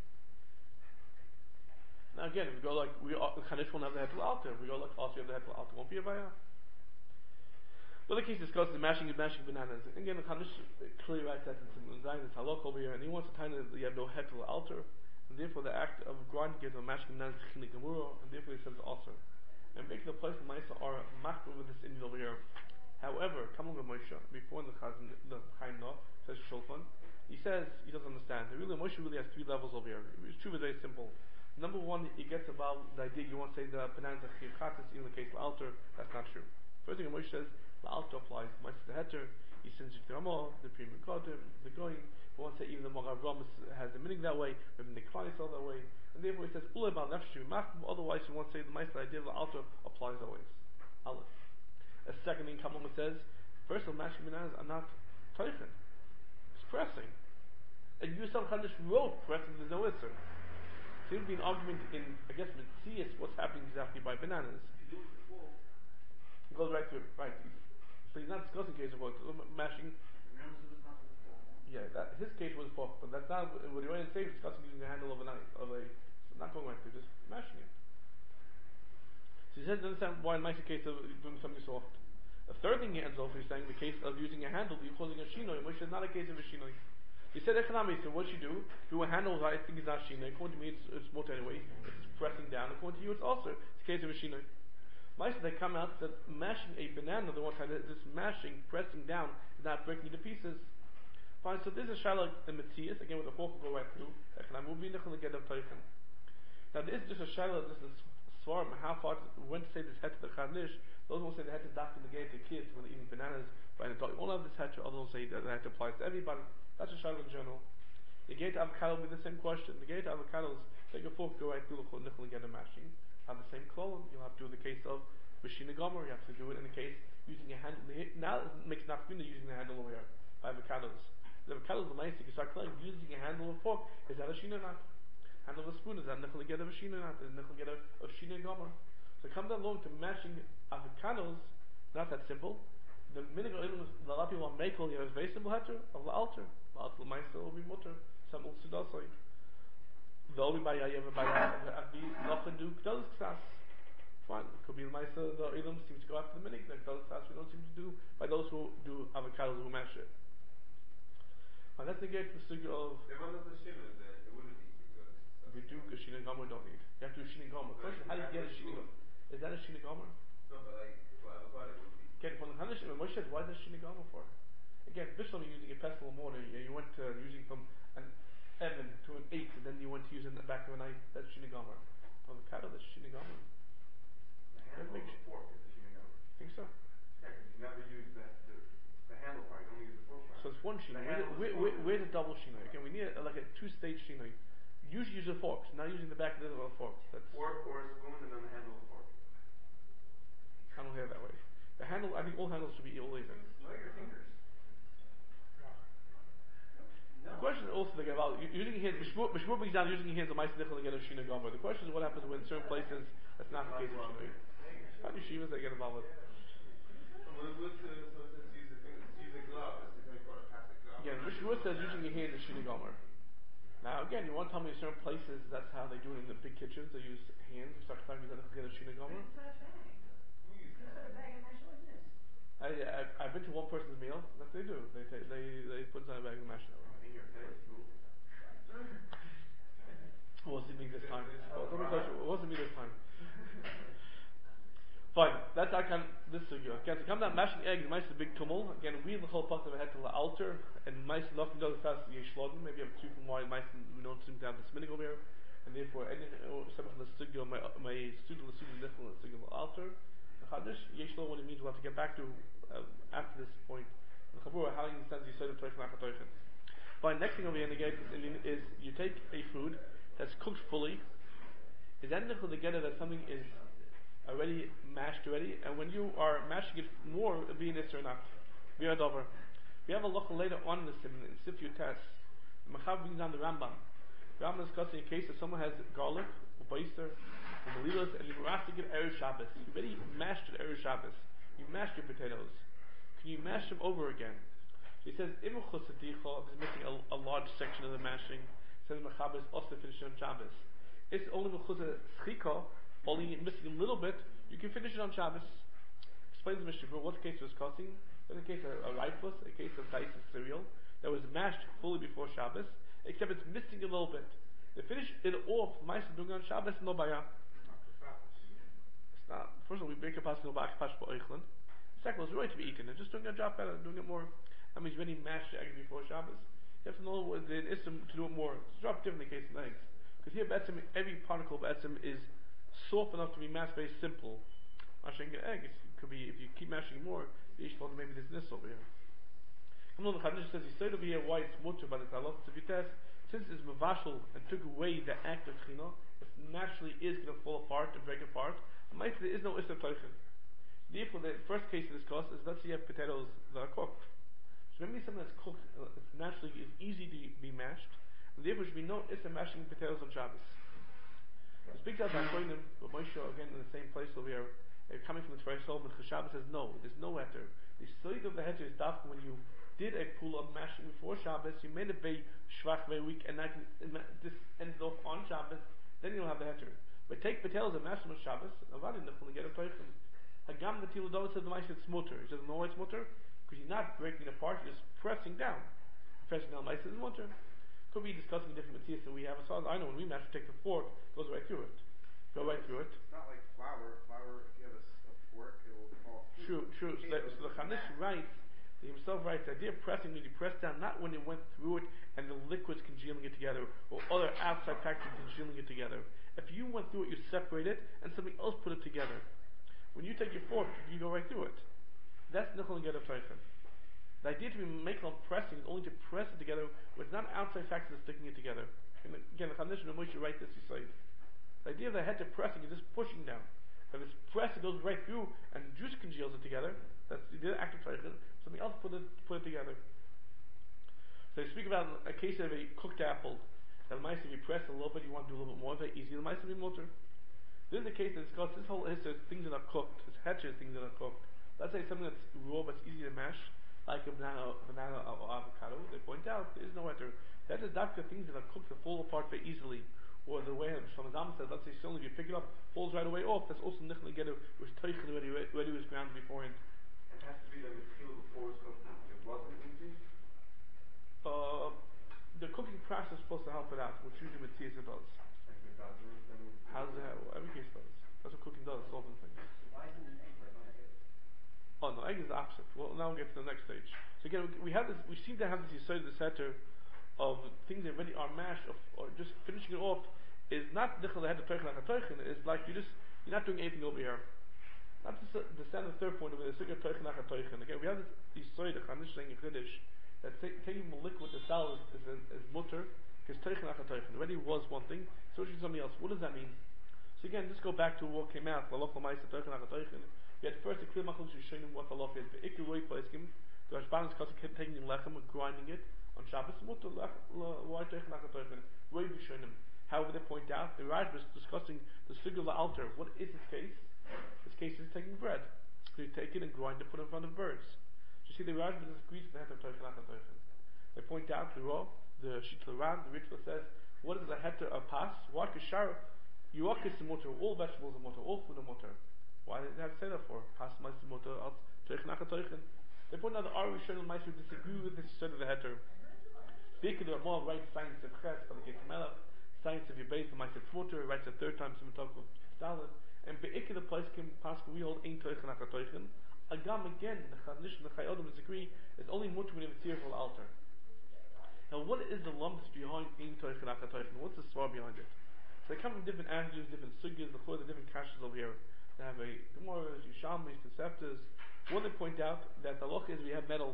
Now again, if we go like the Chanish won't have the head to the altar. If we go like also you have the head to the altar, won't be a vaya. Well, the case discusses the mashing bananas. Again, the Chanish clearly writes that in Zayin, it's halach over here, and he wants to tell you that you have no head to the altar, and therefore the act of grinding it or mashing bananas is chinik gemura, and therefore he says also. And making the place of Maisa are machmir with this Indian over here. However, Kamal Moshe, before the Chaim No, says Shulchan, he says he doesn't understand. Moshe really has three levels over here. It's true, very simple. Number one, he gets about the idea you want to say the bananas are chivchatis, even in the case of the altar. That's not true. First thing Moshe says, the altar applies. Moshe the heter, he sends it to Ramah, the Prima Kodim, the Goyim. He wants to say even the Mogav Ram has a meaning that way, maybe the Klai all that way. And therefore he says, otherwise he wants to say the idea of the altar applies always. Aleph. A second thing Kabbalah says, first of all, mashing bananas are not teichen. It's pressing. And you yourself Chanish wrote pressing, there's no answer. Seems to be an argument in, I guess, Metzias, what's happening exactly by bananas. He goes right to it, right. So he's not discussing case of what mashing. Yeah, his case was pork, but that's not what he went and saying, discussing using the handle of a knife, so not going right to just mashing it. So he says, understand why in my case of doing something soft. The third thing he ends off is saying the case of using a handle, you're causing a shinoi, which is not a case of a shinoi. He said economics, so what you do a handle, I think it's not shinoi. According to me, it's mutter anyway. It's pressing down. According to you, it's also it's a case of a shinoi. Mice they come out that mashing a banana, the one kind of this mashing, pressing down, is not breaking it to pieces. Fine. So this is shalom the Metzias again with the fork will go right through. Economic will be not going to get up teichen. Now this is just a shalom. This is Svarim, how far when to say this head to the Chanish, those will say the head is not to negate the kids when they're eating bananas by an adult. You won't have this head, others will say that the head applies to everybody. That's a shadow in general. The gate avocado will be the same question. The gate avocados, take a fork, go right through the nickel and get a mashing. Have the same column. You'll have to do the case of Bashina Gomer, you have to do it in the case using a handle. Now it makes nafkina using the handle over here by avocados. The avocados are nice, you can start clearing using a handle of fork, is that a shina or not? Handle of a spoon, is that nickel get of a shina or not? Is nickel get of shina gomer? So it comes along to mashing avocados, not that simple. The minute a lot of people are makel, you have a very simple heter of the altar. The altar meister will be mutter, some will sudasoi. The only by you have a by Abdi Lochan do Kdolus Ksas. Fine, it could be the meister, the Elam seems to go after the minute, the Kdolus Ksas we don't seem to do by those who do avocados who mash it. And let's negate the figure of. If one of the shimmers, it wouldn't be because. We do a Shina Gomer, don't need. You have to do Shina Gomer. Question, how do you get a Shina Gomer? Is that a Shina Gomer? No, but like, for avocado, it would be. Again, from the Hanish, Moshe says, why is there Shina Gomer for? Again, Bishlam you're using a pestle of mortar, you went using from an 7 to an 8, and then you went to using the back of a knife, that's Shina Gomer. Avocado, that's Shina Gomer. The handle of the fork is the Shina Gomer. Think so? Yeah, because you never use the handle part, you only use the fork part. So it's one shinoi. Where's a double shinoi? Again, we need like a two-stage shinoi. Usually use the forks, not using the back of the forks. That's fork or a spoon and then the handle of the fork. I don't have it that way. The handle, I think all handles should be all even. Look at your fingers. The question is also about using your hands. Mishmur brings down using your hands on my sidichel to get a shina gomer. The question is what happens when in certain places that's not the case of shina. How do yeshivas they get involved with? So it says use a glove. Again, Mishmur says using your hands is shina gomer. Now again, you want to tell me in certain places that's how they do it in the big kitchens. They use hands. You start talking about get a shina gomer. I've been to one person's meal. That's what they do. They put it in a bag of mash. It wasn't me this time. It wasn't me this time. Fine. That's I can this sugya. Again, to come down mashing eggs, mice is a big tumul. Again, we the whole part of the head to the altar, and mice nothing does as fast as yeshlodin. Maybe you have 2 from wide mice, and we don't seem to have this minig over here, and therefore any something the sugya may student the student different the sugya altar. The chadish yeshlod what it means we'll have to get back to after this point. The chabura how he understands you said the toichen achatoichen. Fine. Next thing over here in the gate is you take a food that's cooked fully. Is that enough to get it that something is already mashed already, and when you are mashing it more, it'll be an isser or not. We are over. We have a look later on in the sim in Sifyu Tess. Machav brings down the Rambam. The Rambam is discussing a case that someone has garlic, or oyster, or malilas, and you have to get Erev Shabbos. You already mashed it Erev Shabbos. You mashed your potatoes. Can you mash them over again? He says, if it's missing a large section of the mashing, says Machav is also finished on Shabbos. It's only Mechutza Schika, only missing a little bit, you can finish it on Shabbos. Explains the Mishnah, what's the case of discussing? In the case of a rifus, a case of diced cereal that was mashed fully before Shabbos, except it's missing a little bit. They finish it off, mice doing it on Shabbos, no baya. It's not. First of all, we break a pass no back pass for Eichlin. Second, it's right to be eaten. It's just doing a job better, doing it more. That means when you mash the eggs before Shabbos, you have to know what the ism to do it more. It's a drop different in the case of eggs. Because here, every particle of etzim is soft enough to be mashed very simple. Mashing an egg, it could be, if you keep mashing more, maybe there's this over here. Come on, the Chadish says, you said over here why it's mutter, but it's a lot. So if you test, since it's mavashal and took away the act of chino, it naturally is going to fall apart and break apart. And might there is no isser toichen. Therefore, the first case to discuss is let's say you have potatoes that are cooked. So maybe something that's cooked, it's naturally is easy to be mashed, and therefore should be no isser mashing potatoes on Shabbos. The speaks out by Koinim, but Moshe again in the same place over here, coming from the Tfirei Solomon, Shabbos says no, there's no heter. The side of the heter is dafka when you did a pool of mashing before Shabbos, you made it very schwach, very weak, and this ends off on Shabbos, then you'll have the heter. But take potatoes and mash them on Shabbos, avadi nechol get a toichen. Hagam the Tiladov said the Moshe it's mutter. He doesn't know why it's mutter because you're not breaking it apart, you're just pressing down. Pressing down Moshe is mutter. Could be discussing different materials that we have. As far as I know, when we mash, we take the fork, it goes right through it. Go right through it. It's not like flour. Flour, if you have a fork, it will fall through. True. So the Chanish writes, he himself writes, the idea of pressing means you press down not when it went through it and the liquids congealing it together or other outside factors congealing it together. If you went through it, you separate it and something else put it together. When you take your fork, you go right through it. That's Nichol and Geder Teichen. The idea to be making on pressing is only to press it together with not outside factors sticking it together. And again, the Chanish and Moshe write this, he says. The idea of the head to pressing is just pushing down. If it's pressed, it goes right through and juice congeals it together. That's the act of Teichen. Something else put it together. So you speak about a case of a cooked apple. That might be pressed a little bit, you want to do a little bit more, very easy. It might be motor. This is the case that discusses this whole history of things that are cooked. It's hedges, things that are cooked. Let's say something that's raw but it's easy to mash, like a banana or avocado. They point out there is no heter. That is doctor things that are cooked that fall apart very easily. Or the way Shlomo says, let's say suddenly if you pick it up, falls right away off. That's also nichel get it was teichen already was ground beforehand. It has to be like a peel before it's cooked. It wasn't easy. The cooking process is supposed to help it out, which usually with it does. How's that? Every case does. That's what cooking does, solving things. Why isn't an egg like an egg? Oh no, egg is the opposite. Well, now we'll get to the next stage. So again, we have this. We seem to have this yisod, this heter of things that already are mashed, or just finishing it off is not nichel the heter teichen like a teichen. It's like you're not doing anything over here. Not to stand the third point of it. It's like a teichen like a teichen. Again, we have this yisod, the Chanish saying in Chiddush. that taking the liquid to sell is mutter, because teichen achar teichen already was one thing, switching to something else. What does that mean? So again, just go back to what came out. L'aloch l'maisa teichen achar teichen. We had first a clear machlokes showing what the loch is. But ikar roi poskim, the Rashban is taking lechem and grinding it on Shabbos. Mutter l'wai teichen achar teichen. Roi b'shonim. However, they point out the Raj was discussing the sugya of the altar. What is his case? His case is taking bread. So you take it and grind it, put it in front of birds. So you see, the Raj disagrees with the heter teichen achar teichen. They point out the Rav, the Shitla Ran, the Ritva says, what is the heter of pas? What kashar? Yuakis is mutter. All vegetables are mutter. All food are mutter. Why did they have to say that for? Pas mais mutter al teichen achar teichen. They point out the Ari Shonel Meister disagree with this side of the heter. Because there are more right science of ches for the case of melech, science of your base of Meister mutter, writes a third time some talk of Stalin, and beikir the place can pass we hold ein teichen achar teichen. Agam again, the Chanish and the Chayodom disagree. It's only mutter when you have a tearful altar. Now, what is the lumps behind ein teichen achar teichen? What's the svar behind it? So they come from different angles, different sugyas, the different kashas over here. They have a Gemara's, Yishalmis, Toseftas. One they point out that the loch is we have metal.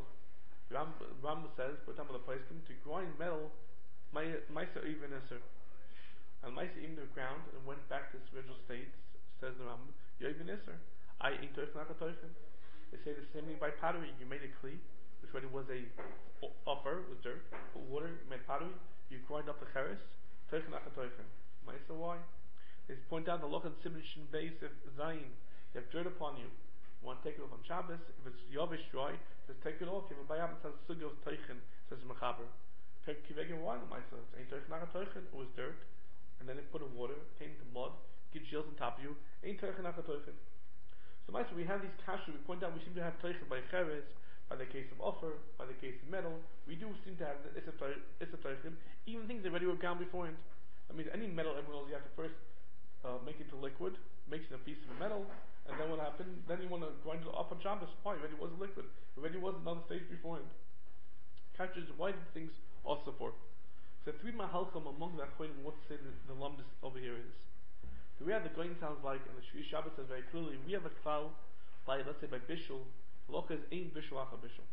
Rambam says, for example, the place to grind metal, Maisa even Isser. And Maisa even the ground and went back to its original state, says the Rambam, Yoivin Isser. I ein teichen achar teichen. They say the same thing by pottery. You made a kli, which already was a offer with dirt, put water, made pottery. You grind up the cheres, teichen achar teichen. Maisa why? They point out the loch and simon shin base of zayin. You have dirt upon you. You want to take it off on Shabbos. If it's yavish dry, just take it off. You have a bayam that says sugya of teichen, says Mechaber. Kivegen why? Maisa ein teichen achar teichen. It was dirt, and then they put in water, came to mud, get shields on top of you. Ein teichen achar teichen. So Maisa, we have these kashu. We point out we seem to have teichen by cheres, by the case of offer, by the case of metal. We do seem to have the issa teichen, even things that already were gone beforehand. That means any metal emeralds you have to first make it to liquid, makes it a piece of metal, and then what happened? Then you want to grind it up on Shabbos. Why? It already was a liquid. It already was another stage beforehand. Catches why did things also for? So three mahalchim among the achronim what say the lumdus over here is. The way the going sounds like, and the Shri Shabbos says very clearly, we have a klal by let's say by bishul. Loch is ein bishul achar bishul.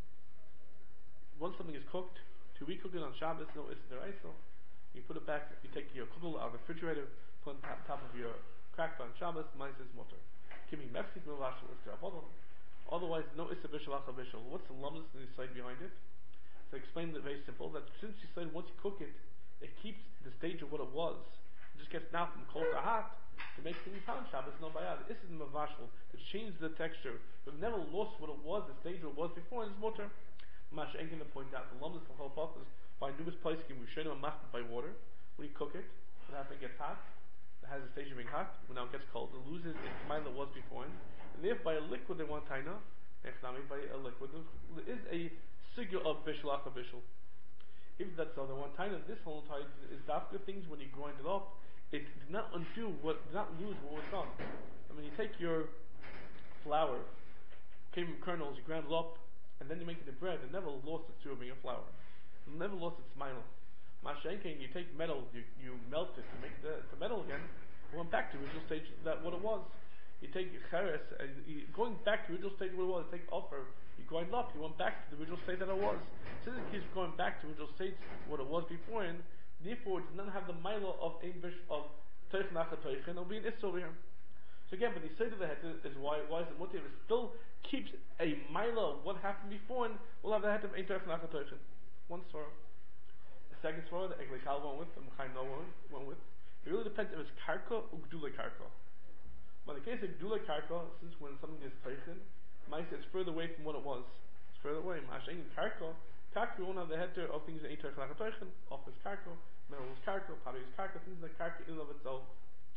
Once something is cooked, to recook it on Shabbos, no it's deraisa. You put it back, you take your kugel out of the refrigerator, put on top of your crack on Shabbos, mine says mutter. Kimi mefsik milvashal is derabodon. Otherwise, no issa bishul achar bishul. What's the lumdus in the side behind it? So explain it very simple, that since you said once you cook it, it keeps the stage of what it was. It just gets now from cold to hot to make things pound Shabbos, no bayad. This is mavashal. It changed the texture. We've never lost what it was, the stage of what it was before, and it's mutter. Mash ain't going to point out the lumdus of whole purpose. By nubis plaiskim, we should have machted by water. When you cook it, what happens? It gets hot. It has a stage of being hot. When now it gets cold, it loses its mind that was before. And therefore, by a liquid, they want taina. By a liquid, there is a sigil of bishul achar bishul. If that's so, they want taina. This whole time is after things when you grind it up, it did not undo what, did not lose what was done. I mean, you take your flour, came from kernels, you ground it up, and then you make it into bread. It never lost its being a flour. It never lost its smile. Mashenkin, you take metal, you melt it to make the metal again. You went back to the original stage that what it was. You take cheres, going back to the original stage what it was. You take offer, you grind up, you went back to the original state that it was. Since it keeps going back to the original state what it was before, and therefore it does not have the milo of English of teichen achar teichen. It'll be an issa over here. So again, when you say to the heter is why is it mutter? It still keeps a milo of what happened before, and we'll have the heter of ein teichen achar teichen. One swara. The second swara, the Eglei Kal went with, the Mechaim no went with. It really depends if it's karka or gdula karka. But in the case of gdula karka, since when something is teichen, it's further away from what it was. It's further away. Masha'in karka we won't have the heter of things that ein teichen achar teichen. Office karka, metal is karka, pottery is karka, things like karka in and of itself.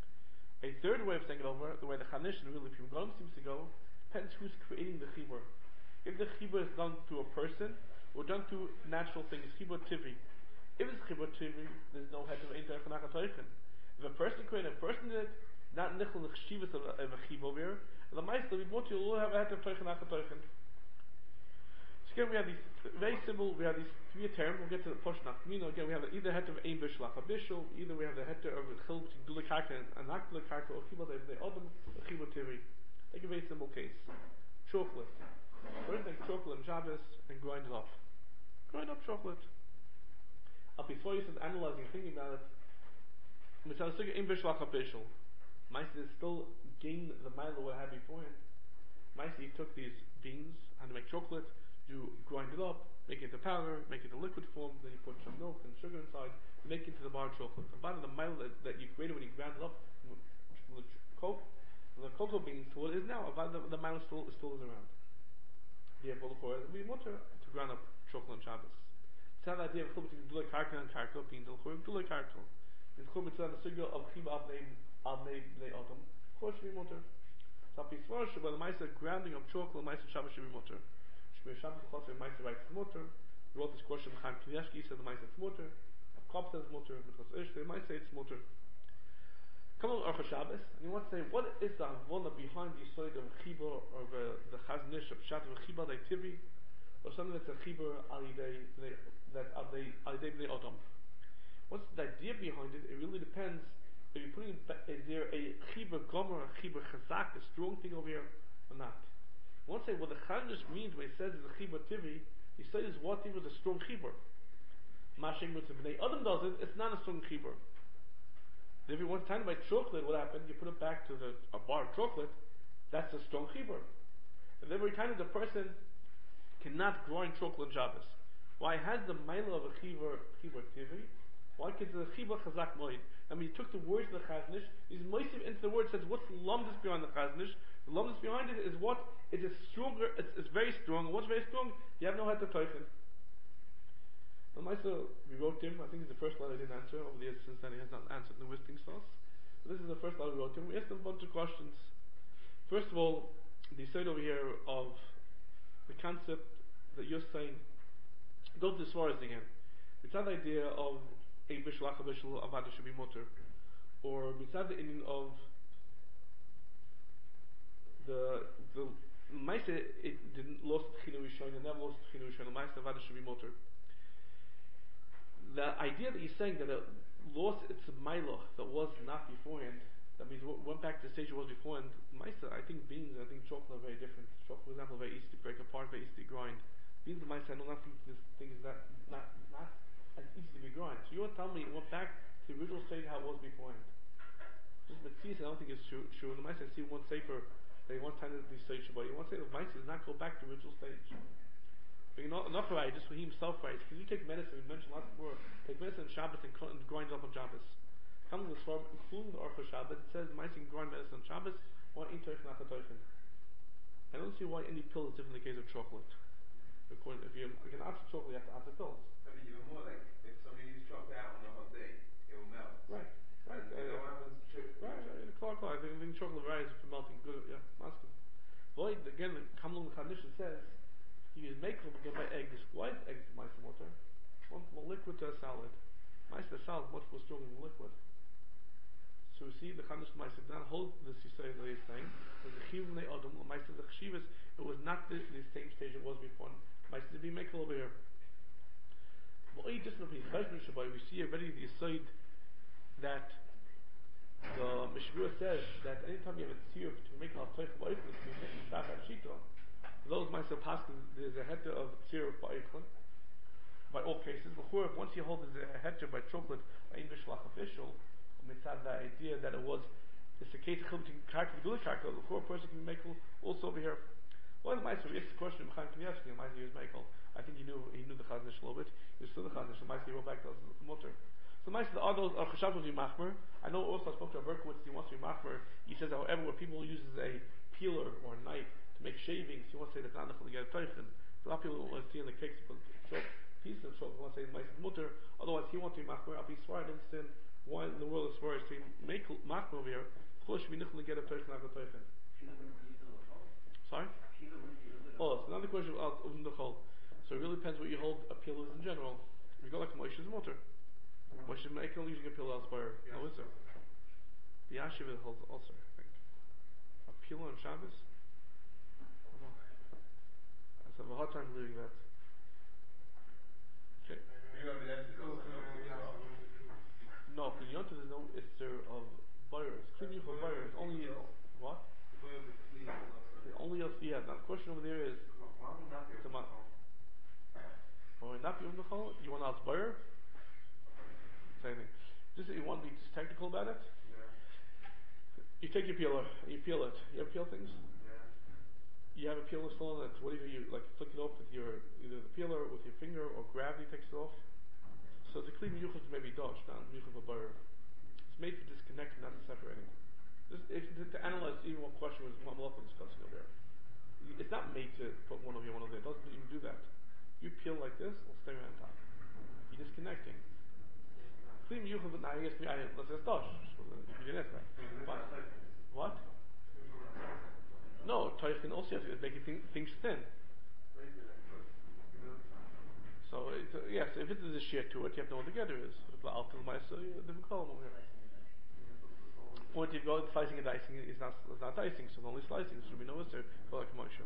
A third way of saying it over, the way the Chanish and really Pim Golim seems to go, depends who's creating the chibur. If the chibur is done through a person, or done through natural things, chibur tivi. If it's chibur tivi, there's no heter of ein teichen achar teichen. If a person created a person did it, not nichel the chshivas of a chibur over here, the meister will have a heter of teichen achar teichen. So again, we have these very simple. We have these three terms. We'll get to the push nachmino. Again, we have either heter of ein bishul achar bishul, either we have the heter of a chil between gdula karka and not gdula karka, or chibur the odom, or chibur tivi. Take a very simple case. Chocolate. First, take chocolate and Shabbos and grind it up. Grind up chocolate. Before you start analyzing, thinking about it, Mitzvah Sukkah in Bishlach HaBishul. Maisa is still gain the mile what I had beforehand. Maisa, you took these beans, how to make chocolate, you grind it up, make it into powder, make it into liquid form, then you put some milk and sugar inside, make it into the bar chocolate. The bottom of the mile that you created when you ground it up from the cocoa beans to what it is now, the mile still is around. Therefore, it would be mutter to grind up chocolate on Shabbos. It's not the idea of between Dulei Karkel and Karkel, being Dulei Karkel. It's called the Sugya of Chiba Avnei Bnei Adam. Of course, should be mutter. So, Pisvar Shabbat, the Maisa grounding of chocolate, Maisa Shabbos should be mutter. Shmei Shabbos, the Maisa writes mutter. We wrote this question, Chaim Kniashki said the Maisa it's mutter. Kop says mutter. Because the Maisa it's mutter. Come on, Orcha Shabbos, and you want to say, what is the Havana behind the side of Chiba or the Chaznish of Pshat of Chiba Dei Tivi, or something that's a Chiba Alidei Bnei Adam? What's the idea behind it? It really depends. If you're putting, is there a Chiba Gomer, a Chiba Chazak, a strong thing over here, or not? I want to say what the Chaznish means when he says it's a Chiba Tivi, he says what he was a strong Chiba. Mashing with the Bnei Adam does it, it's not a strong Chiba. If you want to talk about chocolate, what happened? You put it back to a bar of chocolate, that's a strong chibur. If every time the person cannot grind chocolate Shabbos, why has the mila of a chibur tivi? Why is the chibur chazak moed? I mean, he took the words of the chaznish, he's moisim into the word, says what's the lumdus behind the chaznish? The lumdus behind it is what? It is stronger, it's very strong. What's very strong? You have no head to teichen. And Maisa, we wrote him, I think it's the first letter I didn't answer. Over the years since then he has not answered the Wisting sauce. This is the first letter we wrote him. We asked him a bunch of questions. First of all, the side over here of the concept that you're saying, go to the Svaras again. It's not the idea of a Bishlach HaBishul Avada should be mutter. Or it's not the ending of the Maisa, it didn't lost the Chinu Rishon, it never lost the Chinu Rishon. The Maisa Avada should be mutter. The idea that he's saying that it lost its milo that was not beforehand, that means went back to the stage it was beforehand. Maisa, I think beans, I think chocolate are very different. Chocolate, for example, very easy to break apart, very easy to grind. Beans and Maisa, I know nothing this thing is not as easy to be grind. So you want to tell me it went back to the original stage how it was beforehand. Just the Tzis, I don't think it's true. And the Maisa, I see one safer that he wants time to be stage, but he wants to say the Maisa does not go back to the original stage. Not right, just for himself right. Because you take medicine, we mentioned lots more. Take medicine on Shabbos and grind it up on Shabbos. Come to the Swarm, including the Orcha Shabbos, it says, "Mice can grind medicine on Shabbos, or in Teichen after Teichen." I don't see why any pill is different in the case of chocolate. If you can add chocolate, you have to add the pills. I mean, even more like, if somebody uses chocolate out on the whole day, it will melt. Right. Right. Right. Clark, I think chocolate varies for melting. Good, yeah, that's good. Boy, again, Kamlum Kadisha says, you make them again by eggs. Why is eggs mice and water? One liquid to a salad. Mice to a salad is much more strong than liquid. So we see the Chanish mice did not hold this you say that he's saying. There's a chiv ne adam, mice the chivas, it was not the same stage it was before. Mice to be make over here. But we see already the side that the Mishmur says that anytime you have a tzir to make al toich ba'ikon, it's to make start at shita. Those myself pass, there's a heter of tzir ba'ikon. By all cases, once you hold there's a heter by chocolate, by English like official, it's had the idea that it was it's a case of character good character. The core person can make also over here. Well, the Meister asked the question of Chaim Kanievsky, and Meister was Michael. I think he knew the Chaznish a little bit. He was still the Chaznish, so Meister wrote back to the mutter. So Meister, are those Chashav will be machmer? I know also I spoke to Berkowitz, he wants to be machmer. He says, however, where people uses a peeler or a knife to make shavings, he wants to say that's not enough to get a teichen. So a lot of people want to see in the cakes, but pieces of chocolate, want to say Meister's mutter. Otherwise, he wants to be machmer. I'll be sworn, I don't understand why in the world as far as to make machmer over here, Chush, we need to get a teichen after teichen. Sorry? Oh, it's another question of the whole. So it really depends what you hold a pill is in general. If you go like Moshe's motor. Moshe Michael using a pill elsewhere. No, is there? The Yashiva holds also, I think. A pill on Shabbos? I don't know. I have a hard time believing that. Okay. No, for Yonta there's no Isser of virus. Cleaning for virus. Only what? Only else, yeah. Now the question over there is, oh might not be umdachol. You want to ask buyer? Same thing. Just you want to be just technical about it. You take your peeler and you peel it. You ever peel things? You have a peeler still on it. Whatever you like, flick it off with your either the peeler or with your finger, or gravity takes it off. So the clean yuchas maybe dodge, not yuchas a buyer. It's made for disconnecting, not for separating. To analyze even what question was Malach discussing over there. It's not made to put one over here, one over there. It doesn't even do that. You peel like this, it'll stay right on top. You're disconnecting. Clean yuchas, but now I guess let's just dodge. You didn't ask that. What? No, Toichin also has to make things thin. So yes, if it is a shear to it, you have to know what the gather is. Different column over here. Or if you go slicing and dicing, it's not dicing, so it's only slicing. So we know it's there. Like Moshe.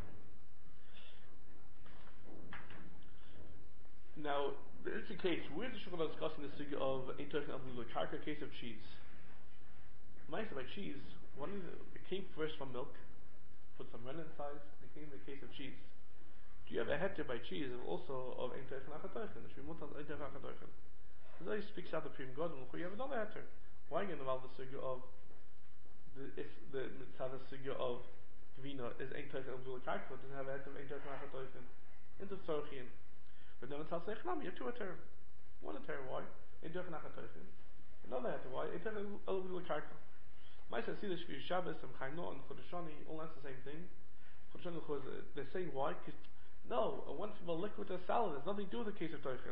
Now, there is a case. We're just discussing the figure of a case of cheese. Nice by cheese. It came first from milk. Put some rennet inside, and came in the case of cheese. Do you have a heter by cheese and also of Ein Teichen Achatoichen? The Shrimutan Ein Teichen Achatoichen. So he speaks out the Prim God, and you have another heter. Why get involved the figure of if the mitzvah figure of Vina is Ein Teichen Amzul Karkva, doesn't have a heter of Ein Teichen Achatoichen into Tzorchien. But then it's also Echnam, you have two heter. One heter, why? Ein Teichen Achatoichen. Another heter, why? Ein Teichen Amzul Karkva. Maisa see this for Shabbos and Chayno and Chodeshani, all that's the same thing. Chodeshani, they're saying why? Because no, it went from a liquid to a solid. There's nothing to do with the case of Teichen.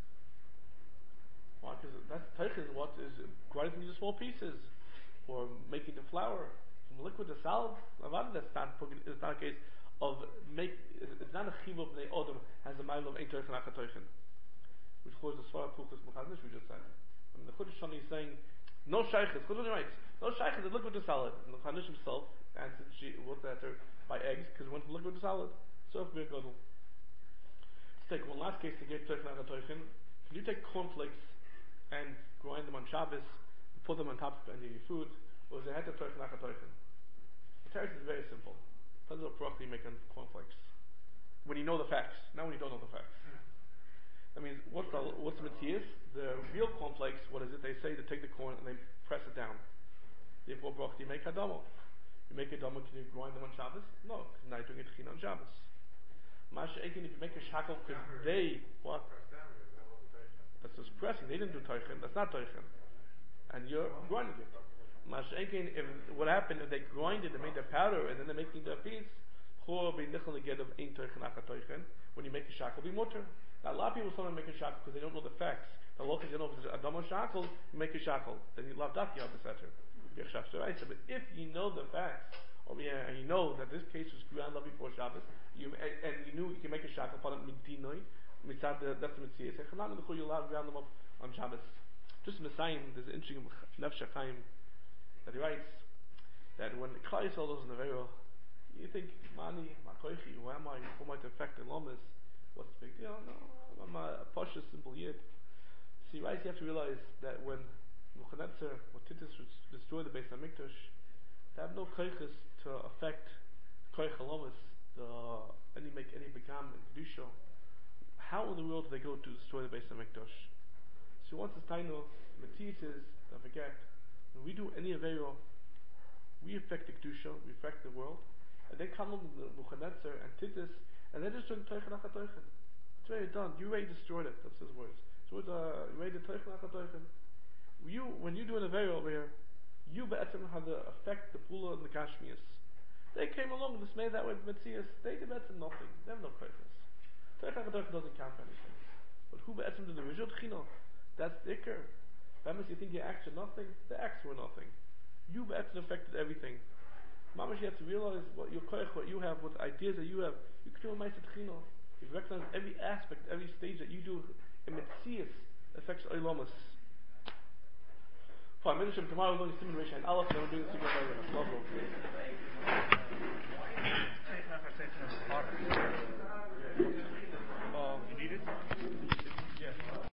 Why? Because that's Teichen, what is grinding into small pieces, or making the flour from liquid to solid. A lot of that's not it's not a case of it's not a chiyuv of the odom has a mile of Ein Teichen Achatoichen, which causes the Svara Puchas Mechaznish we just said. And the Chodeshani is saying no shaykhs. Chodeshani writes. No shaykhs is liquid to solid. And the Chanish himself answered what's that by eggs because it went from liquid to solid. So if we're going to take one last case to get Teichen Achatoichen, can you take cornflakes and grind them on Shabbos, put them on top of any of your food, or is it heter Teichen Achatoichen? The teretz is very simple. Tell us what broccoli you make on cornflakes. When you know the facts, not when you don't know the facts. That means what's the mitzvah? The real cornflakes, what is it? They say to take the corn and they press it down. Therefore, broccoli, you make hadamo. You make hadamo, can you grind them on Shabbos? No, because now you're doing it on Shabbos. Masha Eikin, if you make a shackle, because they, what? That's just pressing. They didn't do Teichen. That's not Teichen. And you're grinding it. Masha Eikin, what happened if they grind it, they made the powder, and then they're making the piece, when you make a shackle, be mutter. Now, a lot of people sometimes make a shackle because they don't know the facts. The local, you know, if there's a adamo shackle, you make a shackle. Then you love daki out the setter. But if you know the facts, and you know that this case was ground up before Shabbos, and you knew you can make a shackle upon it midinoi, that's the mitzvah. Say, you're allowed to ground them up on Shabbos. Just Messiah, there's an interesting Nefesh HaChaim that he writes that when the Klal Yisrael does an Avera, you think, Mani, Makoichi, who am I? Who might affect the Lomas? What's the big deal? No, I'm a Pasha, simple Yid. So you have to realize that when Nebuchadnezzar or Titus destroy the Beis HaMikdash, they have no koiches to affect koich halomis, make any begam and kedusha. How in the world do they go to destroy the Beis HaMikdash? So once it's taino, Matthias says, don't forget, when we do any avero, we affect the kedusha, we affect the world, and then come along Nebuchadnezzar and Titus, and they're just doing Teichen Achatoichen. It's already done. You already destroyed it. That's his words. So you already did Teichen Achatoichen. When you do an avera over here, you be'etzem have to affect the pula and the kashmias. They came along and just made that way with Metzias. They did be'etzem nothing. They have no koiches. Teichen Achatoichen doesn't count for anything. But who be'etzem did the Rishut Chino? That's thicker. That means you think your acts are nothing. The acts were nothing. You be'etzem affected everything. Mamash, you have to realize what your koich, what you have, what ideas that you have. You can do a Ma'aseh Chino. You recognize every aspect, every stage that you do in Metzias affects Oilamas. Fine, Midrashim, tomorrow we're going to Simon Reish and Aleph, and we're doing the Sigma Love.